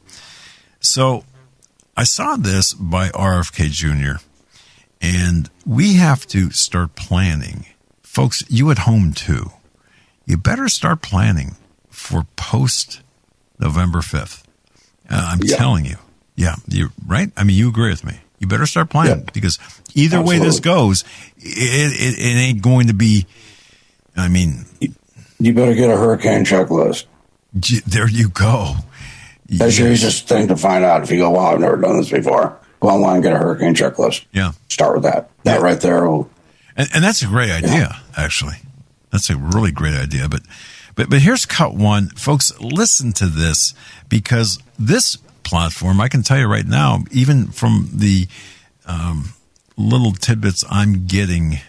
So. I saw this by R F K Junior, and we have to start planning. Folks, you at home too, you better start planning for post-November fifth. Uh, I'm yeah. telling you. Yeah, you right? I mean, you agree with me. You better start planning yeah. because either Absolutely. way this goes, it, it, it ain't going to be, I mean. You better get a hurricane checklist. There you go. That's the easiest thing to find out. If you go, wow, I've never done this before, go online and get a hurricane checklist. Yeah. Start with that. That yeah. right there will. And, and that's a great idea, yeah. actually. That's a really great idea. But, but, but here's cut one. Folks, listen to this, because this platform, I can tell you right now, even from the um, little tidbits I'm getting,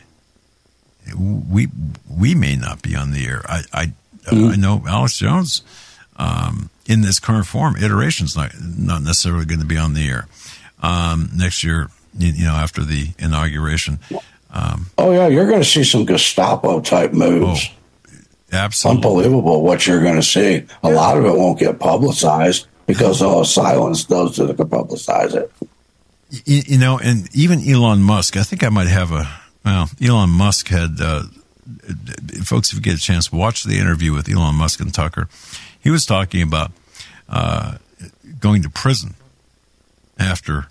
we we may not be on the air. I I, mm-hmm. I know Alex Jones, um, in this current form, iteration is not, not necessarily going to be on the air um, next year, you, you know, after the inauguration. Um, oh, yeah, you're going to see some Gestapo-type moves. Oh, absolutely. Unbelievable what you're going to see. A lot of it won't get publicized because all silence does to publicize it. You, you know, and even Elon Musk, I think I might have a, well, Elon Musk had, uh, folks, if you get a chance, watch the interview with Elon Musk and Tucker. He was talking about uh, going to prison after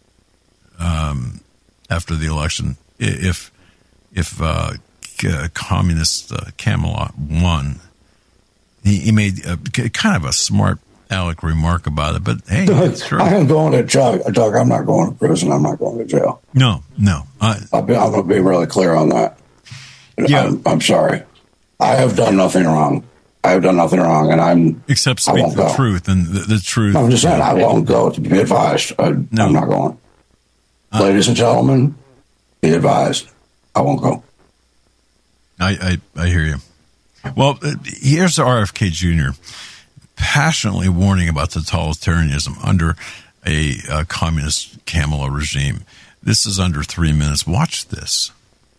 um, after the election if if uh, communist uh, Camelot won. He, he made a, kind of a smart aleck remark about it, but hey, Doug, it's true. I am going to Doug. Doug, I'm not going to prison. I'm not going to jail. No, no. I, I'll be, I'm going to be really clear on that. Yeah. I'm, I'm sorry. I have done nothing wrong. I have done nothing wrong, and I'm except speak the go. truth and the, the truth. No, I'm just saying I won't go. To be advised, I, no. I'm not going. Uh, Ladies and gentlemen, be advised. I won't go. I I, I hear you. Well, here's R F K Junior passionately warning about totalitarianism under a, a communist Camelot regime. This is under three minutes. Watch this.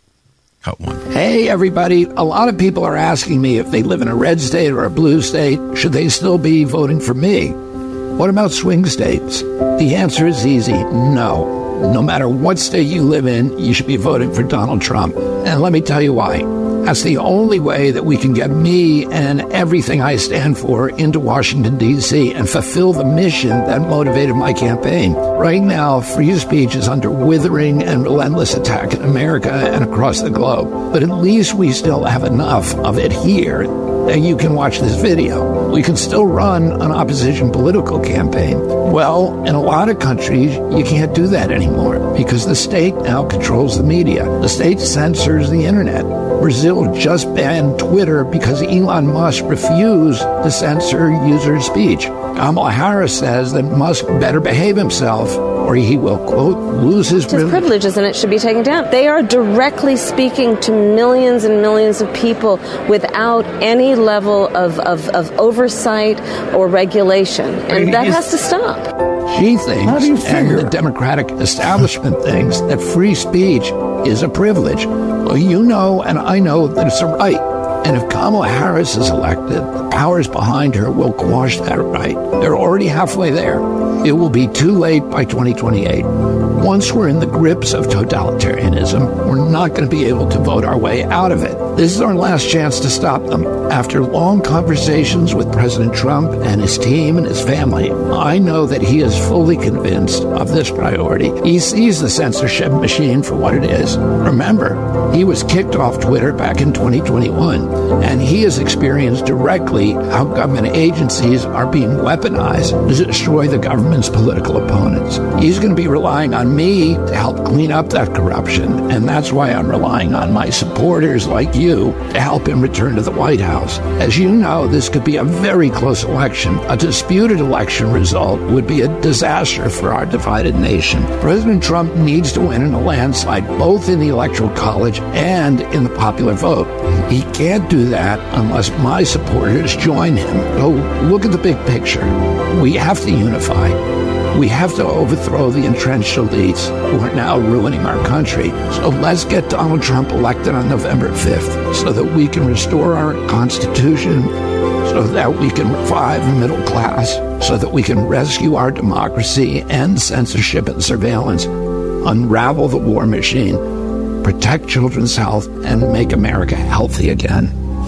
Cut one. Hey, everybody. A lot of people are asking me if they live in a red state or a blue state, should they still be voting for me? What about swing states? The answer is easy, no. No matter what state you live in, you should be voting for Donald Trump. And let me tell you why. That's the only way that we can get me and everything I stand for into Washington, D C and fulfill the mission that motivated my campaign. Right now, free speech is under withering and relentless attack in America and across the globe. But at least we still have enough of it here that you can watch this video. We can still run an opposition political campaign. Well, in a lot of countries, you can't do that anymore because the state now controls the media. The state censors the internet. Brazil just banned Twitter because Elon Musk refused to censor user speech. Kamala Harris says that Musk better behave himself or he will, quote, lose his privileges. privileges and it should be taken down. They are directly speaking to millions and millions of people without any level of, of, of oversight or regulation. And that has to stop. She thinks, and the Democratic establishment thinks, that free speech is a privilege. Well, you know and I know that it's a right. And if Kamala Harris is elected, the powers behind her will quash that right. They're already halfway there. It will be too late by twenty twenty-eight. Once we're in the grips of totalitarianism, we're not going to be able to vote our way out of it. This is our last chance to stop them. After long conversations with President Trump and his team and his family, I know that he is fully convinced of this priority. He sees the censorship machine for what it is. Remember, he was kicked off Twitter back in twenty twenty-one, and he has experienced directly how government agencies are being weaponized to destroy the government's political opponents. He's going to be relying on me to help clean up that corruption, and that's why I'm relying on my supporters like you to help him return to the White House. As you know, this could be a very close election. A disputed election result would be a disaster for our divided nation. President Trump needs to win in a landslide, both in the Electoral College and in the popular vote. He can't do that unless my supporters join him. So look at the big picture. We have to unify. We have to overthrow the entrenched elites who are now ruining our country. So let's get Donald Trump elected on November fifth so that we can restore our Constitution, so that we can revive the middle class, so that we can rescue our democracy, end censorship and surveillance, unravel the war machine, protect children's health, and make America healthy again.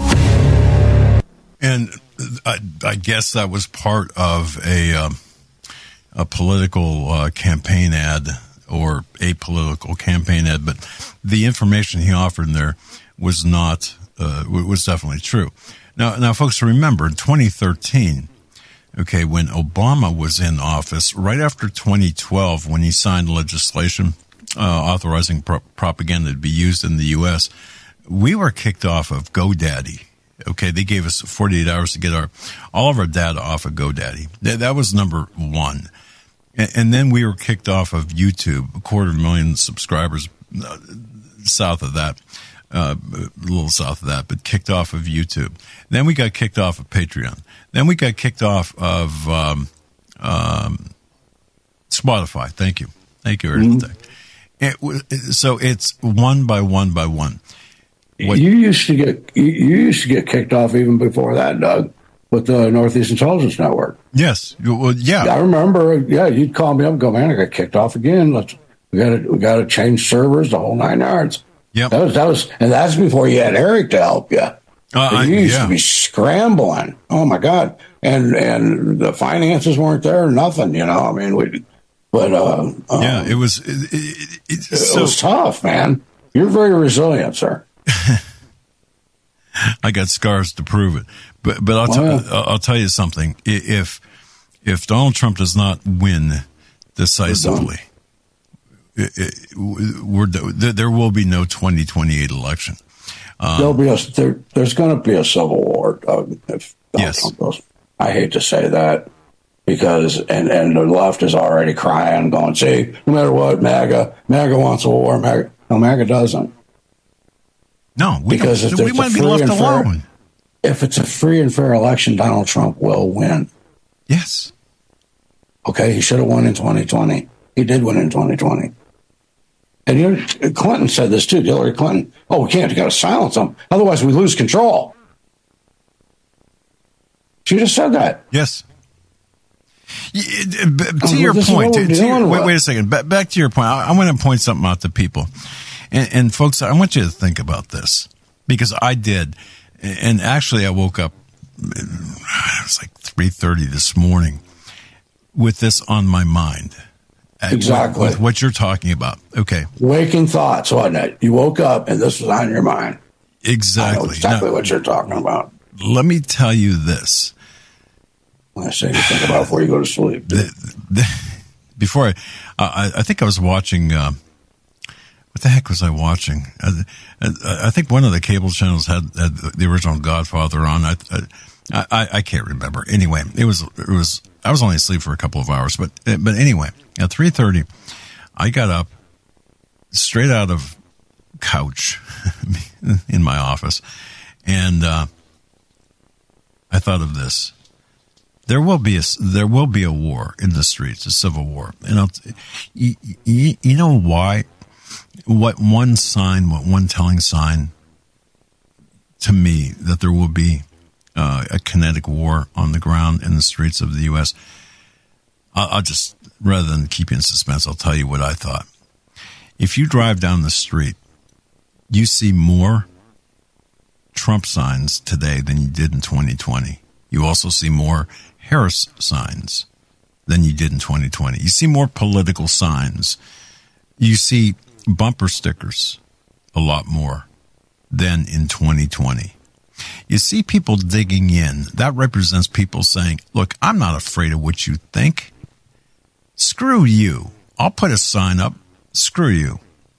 And I, I guess that was part of a... Um a political uh, campaign ad or a political campaign ad, but the information he offered in there was not, uh, was definitely true. Now, now, folks, remember in twenty thirteen, okay, when Obama was in office, right after twenty twelve, when he signed legislation uh, authorizing pro- propaganda to be used in the U S, we were kicked off of GoDaddy. Okay, they gave us forty-eight hours to get our all of our data off of GoDaddy. That, that was number one. And, and then we were kicked off of YouTube, a quarter million subscribers uh, south of that, uh, a little south of that, but kicked off of YouTube. Then we got kicked off of Patreon. Then we got kicked off of um, um, Spotify. Thank you. Thank you, everything. Mm-hmm. It, so it's one by one by one. What, you used to get you used to get kicked off even before that, Doug, with the Northeast Intelligence Network. Yes, well, yeah, I remember. Yeah, you'd call me up and go, "Man, I got kicked off again. Let's we got to we got to change servers, the whole nine yards." Yep. that was that was, and that's before you had Eric to help you. Uh, you used yeah. to be scrambling. Oh my God, and and the finances weren't there, nothing. You know, I mean, we. But uh, yeah, um, it was it, it, it, it so, was tough, man. You're very resilient, sir. I got scars to prove it, but but I'll, wow. t- I'll tell you something. If if Donald Trump does not win decisively, it, it, we're, there will be no twenty twenty-eight election. Um, There'll be a there, there's going to be a civil war, Doug. If Donald yes, Trump goes. I hate to say that because and and the left is already crying, going, "See, no matter what, MAGA MAGA wants a war. MAGA, no, MAGA doesn't." No, we because if we want to be left alone. Fair, if it's a free and fair election, Donald Trump will win. Yes. Okay, he should have won in twenty twenty. He did win in twenty twenty. And you know, Clinton said this too, Hillary Clinton. Oh, we can't. You got to silence him. Otherwise, we lose control. She just said that. Yes. To oh, your well, point, to, to your, wait, wait a second. Back, back to your point. I, I want to point something out to people. And, and folks, I want you to think about this because I did. And actually, I woke up, it was like three thirty this morning with this on my mind. Exactly. With, with what you're talking about. Okay. Waking thoughts, wasn't it? You woke up and this was on your mind. Exactly. I know exactly now, what you're talking about. Let me tell you this. I say to think about before you go to sleep. The, the, before I, uh, I, I think I was watching, uh, what the heck was I watching? I, I, I think one of the cable channels had, had the original Godfather on. I, I, I, I can't remember. Anyway, it was, it was, I was only asleep for a couple of hours, but, but anyway, at three thirty, I got up straight out of couch in my office. And, uh, I thought of this. There will be a there will be a war in the streets, a civil war, and I'll, you, you, you know why? What one sign, what one telling sign to me that there will be uh, a kinetic war on the ground in the streets of the U S. I'll, I'll just rather than keep you in suspense, I'll tell you what I thought. If you drive down the street, you see more Trump signs today than you did in twenty twenty. You also see more Harris signs than you did in twenty twenty. You see more political signs. You see bumper stickers a lot more than in twenty twenty. You see people digging in. That represents people saying, look, I'm not afraid of what you think. Screw you. I'll put a sign up. Screw you.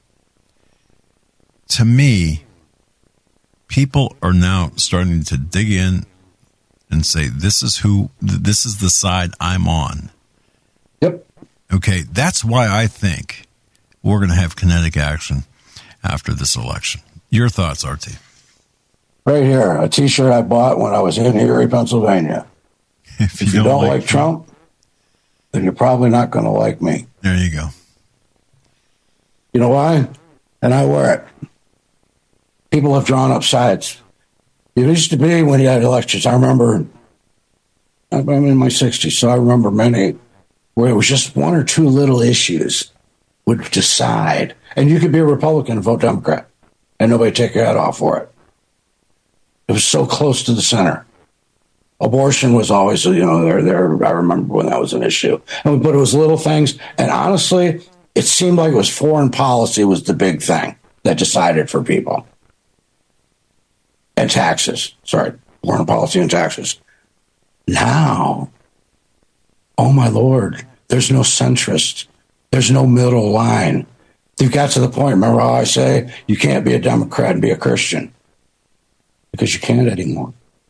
To me, people are now starting to dig in and say, this is who, this is the side I'm on. Yep. Okay, that's why I think we're going to have kinetic action after this election. Your thoughts, R T? Right here, a T-shirt I bought when I was in Erie, Pennsylvania. If you, if you don't, don't like, like Trump, then you're probably not going to like me. There you go. You know why? And I wear it. People have drawn up sides. It used to be when you had elections. I remember, I'm in my sixties, so I remember many where it was just one or two little issues would decide. And you could be a Republican and vote Democrat, and nobody take your head off for it. It was so close to the center. Abortion was always, you know, there, there. I remember when that was an issue. And, but it was little things. And honestly, it seemed like it was foreign policy was the big thing that decided for people. And taxes. Sorry, foreign policy and taxes. Now, oh my Lord, there's no centrist. There's no middle line. They've got to the point, remember how I say, you can't be a Democrat and be a Christian. Because you can't anymore.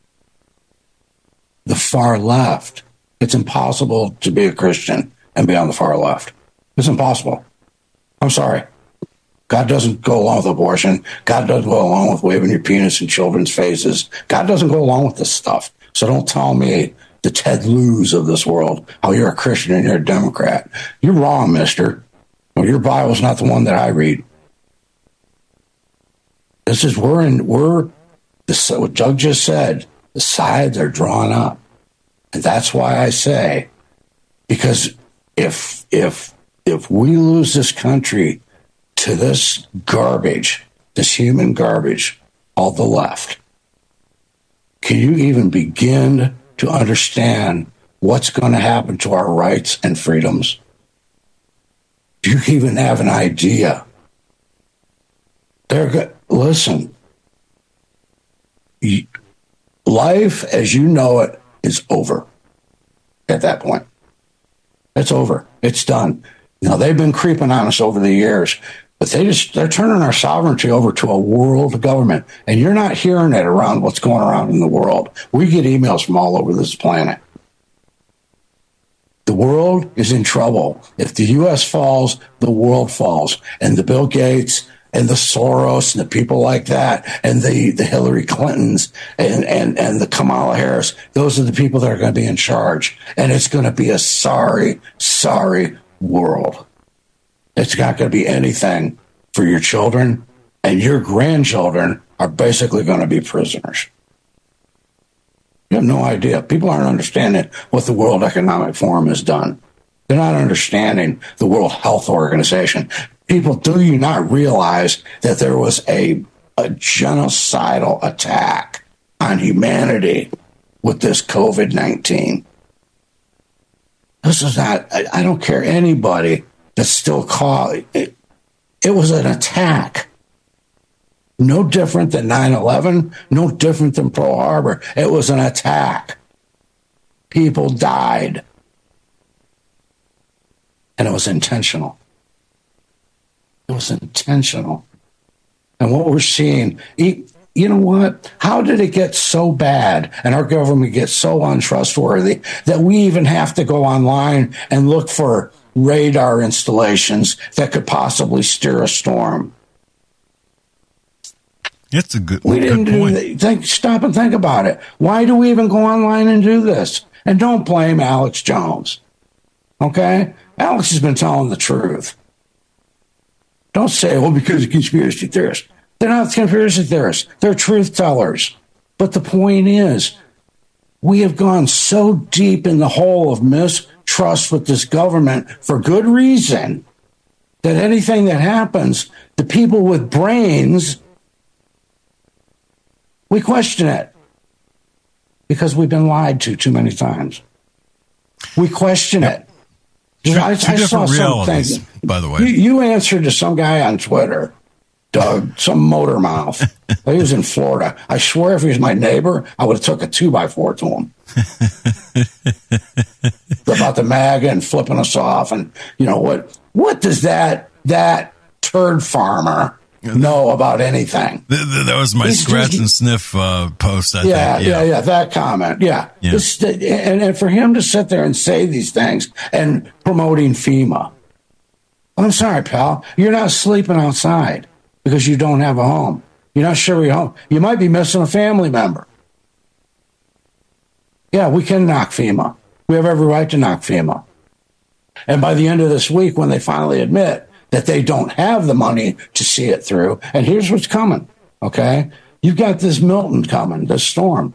The far left, it's impossible to be a Christian and be on the far left. It's impossible. I'm sorry. God doesn't go along with abortion. God doesn't go along with waving your penis in children's faces. God doesn't go along with this stuff. So don't tell me, the Ted Lieu's of this world, how you're a Christian and you're a Democrat. You're wrong, mister. Well, your Bible's not the one that I read. This is, we're in, we're, this, what Doug just said, the sides are drawn up. And that's why I say, because if, if, if we lose this country to this garbage, this human garbage, all the left, can you even begin to understand what's going to happen to our rights and freedoms? Do you even have an idea? They're good. Listen, life as you know it is over at that point. It's over. It's done. Now, they've been creeping on us over the years, but they just, they're turning our sovereignty over to a world government. And you're not hearing it around what's going around in the world. We get emails from all over this planet. The world is in trouble. If the U S falls, the world falls. And the Bill Gates and the Soros and the people like that and the, the Hillary Clintons and, and, and the Kamala Harris, those are the people that are going to be in charge. And it's going to be a sorry, sorry world. It's not going to be anything for your children, and your grandchildren are basically going to be prisoners. You have no idea. People aren't understanding what the World Economic Forum has done. They're not understanding the World Health Organization. People, do you not realize that there was a, a genocidal attack on humanity with this COVID nineteen? This is not, I, I don't care anybody that's still called. It, it was an attack. No different than nine eleven, no different than Pearl Harbor. It was an attack. People died. And it was intentional. It was intentional. And what we're seeing, you know what? How did it get so bad and our government get so untrustworthy that we even have to go online and look for radar installations that could possibly steer a storm? It's a good, we didn't good do point. that. Think, stop and think about it. Why do we even go online and do this? And don't blame Alex Jones. Okay? Alex has been telling the truth. Don't say, well, because of conspiracy theorists. They're not conspiracy theorists. They're truth tellers. But the point is, we have gone so deep in the hole of mistrust with this government for good reason that anything that happens, the people with brains, we question it because we've been lied to too many times. We question it. Two, I, two I different saw realities, something. by the way. You, you answered to some guy on Twitter, Doug, some motor mouth. He was in Florida. I swear if he was my neighbor, I would have took a two by four to him. About the MAGA and flipping us off. And, you know, what What does that that turd farmer know about anything? Th- th- that was my He's scratch just, and sniff uh, post, I yeah, think. Yeah, yeah, yeah, that comment. Yeah. yeah. This, and, and for him to sit there and say these things and promoting FEMA. I'm sorry, pal. You're not sleeping outside because you don't have a home. You're not sure you're home. You might be missing a family member. Yeah, we can knock FEMA. We have every right to knock FEMA. And by the end of this week, when they finally admit that they don't have the money to see it through, and here's what's coming, okay? You've got this Milton coming, this storm.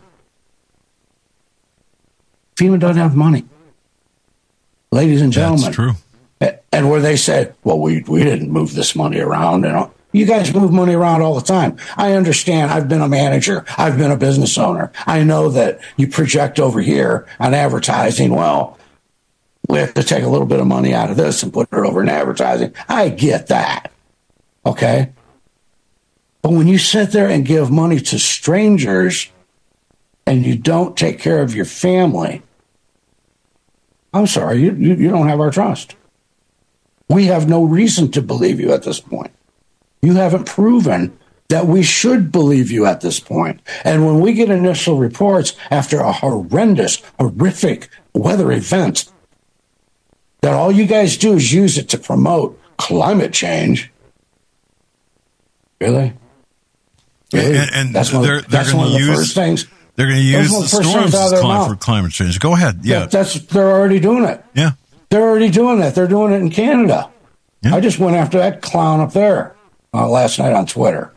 FEMA doesn't have money. Ladies and gentlemen. That's true. And where they said, well, we, we didn't move this money around, you know. You guys move money around all the time. I understand. I've been a manager. I've been a business owner. I know that you project over here on advertising. Well, we have to take a little bit of money out of this and put it over in advertising. I get that. Okay. But when you sit there and give money to strangers and you don't take care of your family, I'm sorry, you, you, you don't have our trust. We have no reason to believe you at this point. You haven't proven that we should believe you at this point. And when we get initial reports after a horrendous, horrific weather event, that all you guys do is use it to promote climate change. Really? Really? And, and that's one, they're, of, they're that's one of the use, first things. They're going to use the, the storms as climate for climate change. Go ahead. Yeah. That, that's they're already doing it. Yeah. They're already doing that. They're doing it in Canada. Yeah. I just went after that clown up there uh, last night on Twitter.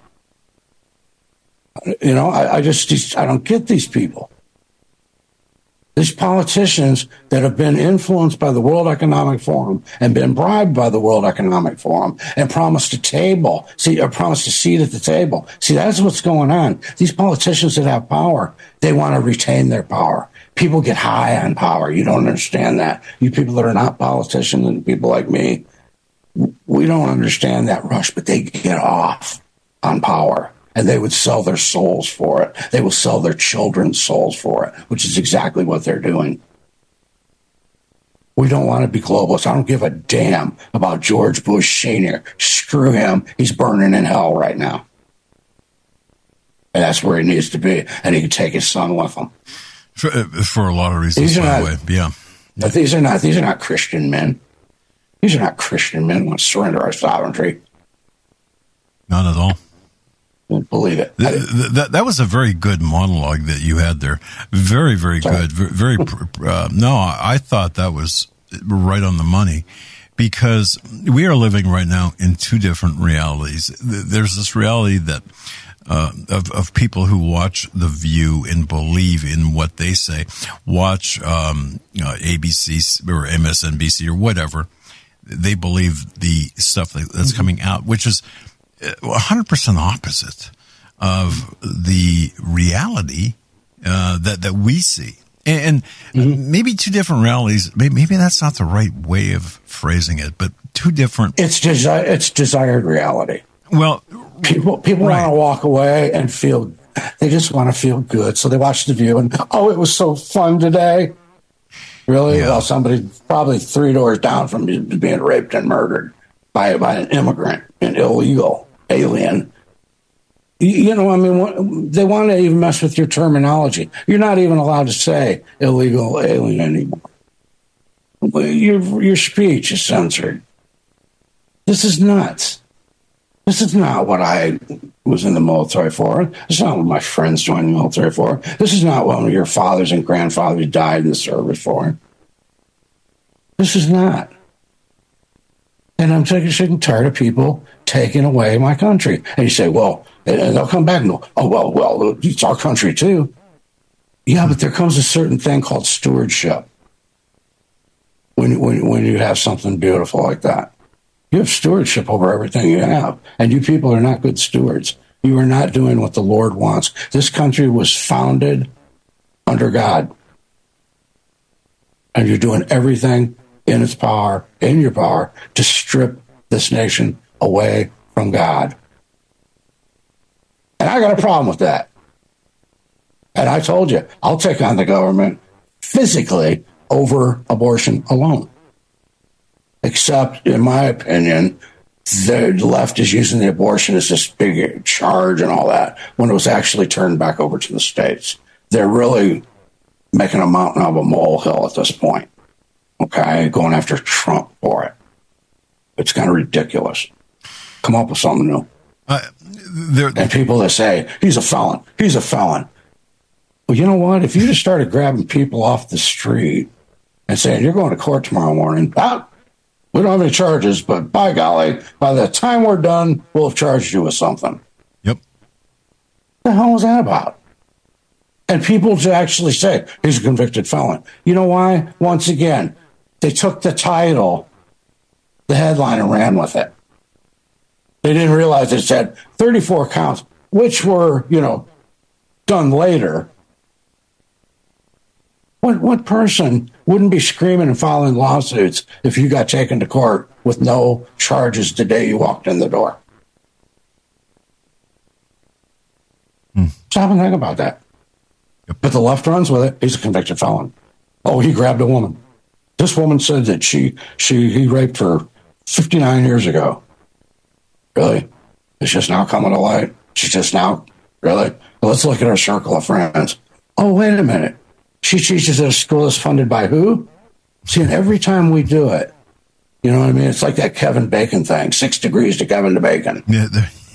You know, I, I just, I don't get these people. These politicians that have been influenced by the World Economic Forum and been bribed by the World Economic Forum and promised a table, see, or promised a seat at the table. See, that's what's going on. These politicians that have power, they want to retain their power. People get high on power. You don't understand that. You people that are not politicians and people like me, we don't understand that rush, but they get off on power. And they would sell their souls for it. They will sell their children's souls for it, which is exactly what they're doing. We don't want to be globalists. I don't give a damn about George Bush Senior Screw him. He's burning in hell right now. And that's where he needs to be. And he can take his son with him. For, for a lot of reasons, by the way. Yeah. But these are not, these are not Christian men. These are not Christian men who want to surrender our sovereignty. Not at all. Believe it. Th- th- that that was a very good monologue that you had there. Very, very good. Very. Uh, no, I thought that was right on the money, because we are living right now in two different realities. There's this reality that uh, of of people who watch The View and believe in what they say, watch um, you know, A B C or M S N B C or whatever. They believe the stuff that's coming out, which is one hundred percent opposite of the reality uh, that that we see, and, and mm-hmm. maybe two different realities. Maybe, maybe that's not the right way of phrasing it, but two different. It's desi- It's desired reality. Well, people people right. want to walk away and feel. They just want to feel good, so they watch The View and oh, it was so fun today. Really? Yeah. Well, somebody probably three doors down from you being raped and murdered by by an immigrant, an illegal alien. You know, I mean, they want to even mess with your terminology. You're not even allowed to say illegal alien anymore. Your, your speech is censored. This is nuts. This is not what I was in the military for. This is not what my friends joined the military for. This is not what your fathers and grandfathers died in the service for. This is not. And I'm sick and tired of people taking away my country. And you say, well, and they'll come back and go, oh, well, well, it's our country too. Yeah, but there comes a certain thing called stewardship when, when, when you have something beautiful like that. You have stewardship over everything you have. And you people are not good stewards. You are not doing what the Lord wants. This country was founded under God. And you're doing everything in its power, in your power, to strip this nation away from God. And I got a problem with that. And I told you, I'll take on the government physically over abortion alone. Except, in my opinion, the left is using the abortion as this big charge and all that, when it was actually turned back over to the states. They're really making a mountain out of a molehill at this point. Okay, going after Trump for it. It's kind of ridiculous. Come up with something new. Uh, and people that say, he's a felon, he's a felon. Well, you know what? If you just started grabbing people off the street and saying, you're going to court tomorrow morning, ah, we don't have any charges, but by golly, by the time we're done, we'll have charged you with something. Yep. What the hell was that about? And people to actually say, he's a convicted felon. You know why? Once again, they took the title, the headline, and ran with it. They didn't realize it said thirty-four counts, which were, you know, done later. What what person wouldn't be screaming and filing lawsuits if you got taken to court with no charges the day you walked in the door? Hmm. Stop and think about that. Yep. But the left runs with it. He's a convicted felon. Oh, he grabbed a woman. This woman said that she she he raped her fifty-nine years ago. Really? It's just now coming to light? She's just now? Really? Let's look at our circle of friends. Oh, wait a minute. She teaches at a school that's funded by who? See, and every time we do it, you know what I mean? It's like that Kevin Bacon thing, six degrees to Kevin to Bacon. Yeah,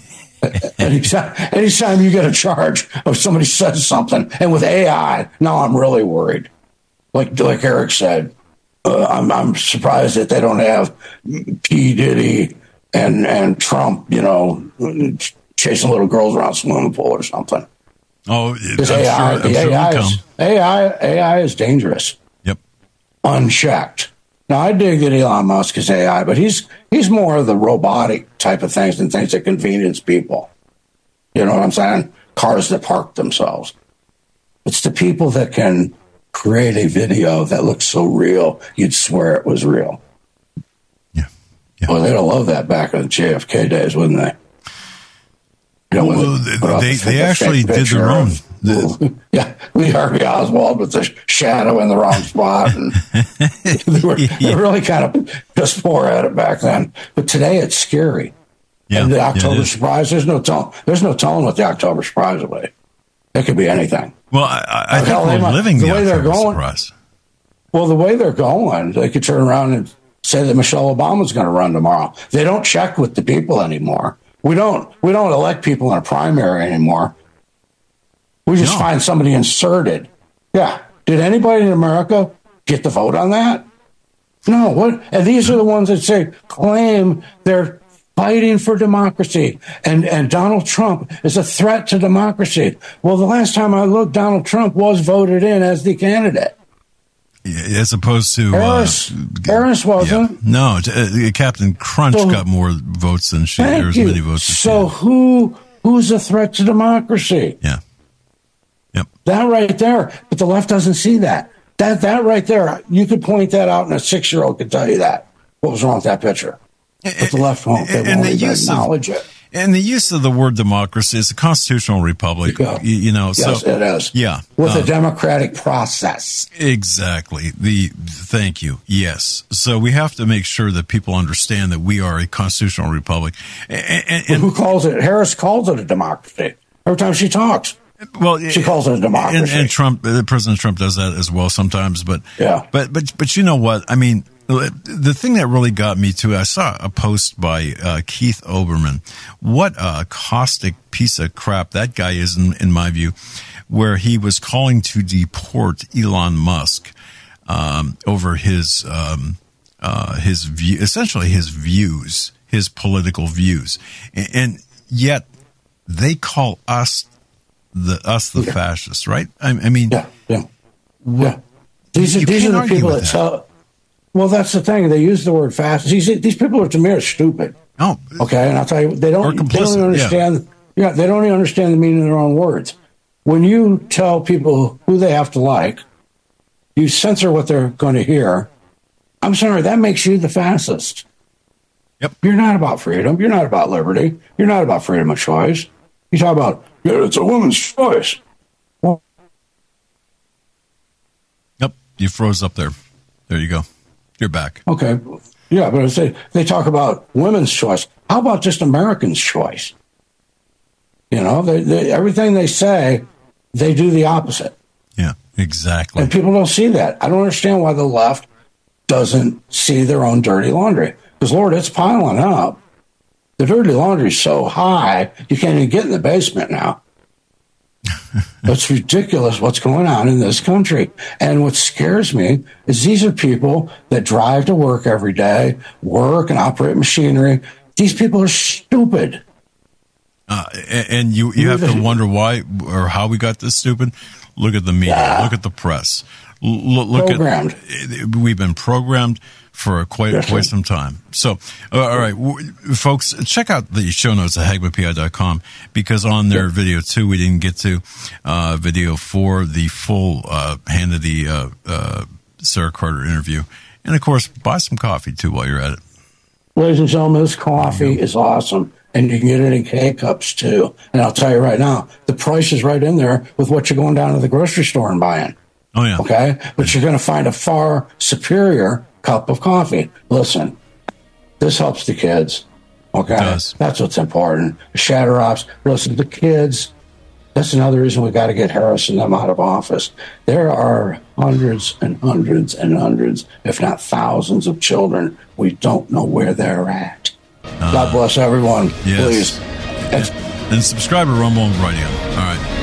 anytime, anytime you get a charge of somebody says something, and with A I, now I'm really worried. Like like Eric said, uh, I'm I'm surprised that they don't have P. Diddy and and Trump, you know, chasing little girls around a swimming pool or something. Oh, because A I, sure, the sure A I, is, A I, A I is dangerous. Yep, unchecked. Now I dig that Elon Musk is A I, but he's he's more of the robotic type of things and things that convenience people. You know what I'm saying? Cars that park themselves. It's the people that can create a video that looks so real you'd swear it was real. Yeah, yeah. Well, they'd love that back in the J F K days, wouldn't they? You know, well, they, they, the, they actually did their own. The, yeah, Lee Harvey Oswald with the shadow in the wrong spot. And they, were, they were really kind of just poor at it back then. But today it's scary. Yeah, and the October yeah, surprise, there's no tone. There's no telling what the October surprise will be. It could be anything. Well, I, I think hell, we're might, living the, the way October they're going, surprise. Well, the way they're going, they could turn around and say that Michelle Obama's going to run tomorrow. They don't check with the people anymore. We don't we don't elect people in a primary anymore. We just no. find somebody inserted. Yeah. Did anybody in America get the vote on that? No. What? And these are the ones that say claim they're fighting for democracy, and and Donald Trump is a threat to democracy. Well, the last time I looked, Donald Trump was voted in as the candidate. As opposed to Harris, uh, Harris wasn't. Yeah. No, uh, Captain Crunch so, got more votes than she. There's many votes. So who who's a threat to democracy? Yeah. Yep. That right there. But the left doesn't see that. That that right there. You could point that out, and a six-year-old could tell you that. What was wrong with that picture? But the left won't. They won't even acknowledge it. And the use of the word democracy is a constitutional republic, yeah. you, you know. Yes, so, it is. Yeah. With uh, a democratic process. Exactly. The Thank you. Yes. So we have to make sure that people understand that we are a constitutional republic. And, and, and who calls it? Harris calls it a democracy. Every time she talks. Well, she calls it a democracy. And, and Trump, President Trump does that as well sometimes. But, yeah. but, but, but you know what? I mean, the thing that really got me too, I saw a post by uh, Keith Olbermann. What a caustic piece of crap that guy is, in, in my view, where he was calling to deport Elon Musk um, over his um, uh, his view, essentially his views, his political views, and, and yet they call us the us the yeah. fascists, right? I, I mean, yeah, yeah, what, yeah. These are these are the people that tell. Well, that's the thing. They use the word fascist. These, these people are to me are stupid. Oh, okay. And I'll tell you, they don't, they don't understand. Yeah. yeah, they don't even understand the meaning of their own words. When you tell people who they have to like, you censor what they're going to hear. I'm sorry, that makes you the fascist. Yep. You're not about freedom. You're not about liberty. You're not about freedom of choice. You talk about, yeah, it's a woman's choice. Well, yep. You froze up there. There you go. You're back. Okay. Yeah, but I say they talk about women's choice. How about just Americans' choice? You know, they, they, everything they say, they do the opposite. Yeah, exactly. And people don't see that. I don't understand why the left doesn't see their own dirty laundry. Because, Lord, it's piling up. The dirty laundry is so high, you can't even get in the basement now. It's ridiculous what's going on in this country. And what scares me is these are people that drive to work every day, work and operate machinery. These people are stupid. Uh, and you, you have to wonder why or how we got this stupid. Look at the media. Yeah. Look at the press. L- look programmed. at we've been programmed for quite yes, quite some time. So, uh, all right, w- folks, check out the show notes at hagman p i dot com because on their yeah. video two, we didn't get to uh, video four, the full uh, Hannity uh, uh, Sarah Carter interview, and of course, buy some coffee too while you're at it. Ladies and gentlemen, this coffee is awesome. And you can get it in K-Cups, too. And I'll tell you right now, the price is right in there with what you're going down to the grocery store and buying. Oh, yeah. Okay? But you're going to find a far superior cup of coffee. Listen, This helps the kids. Okay, that's what's important. Shatter offs. Listen, the kids. That's another reason we got to get Harris and them out of office. There are hundreds and hundreds and hundreds, if not thousands, of children. We don't know where they're at. Uh, God bless everyone. Yes. Please. And subscribe to Rumble Radio. All right.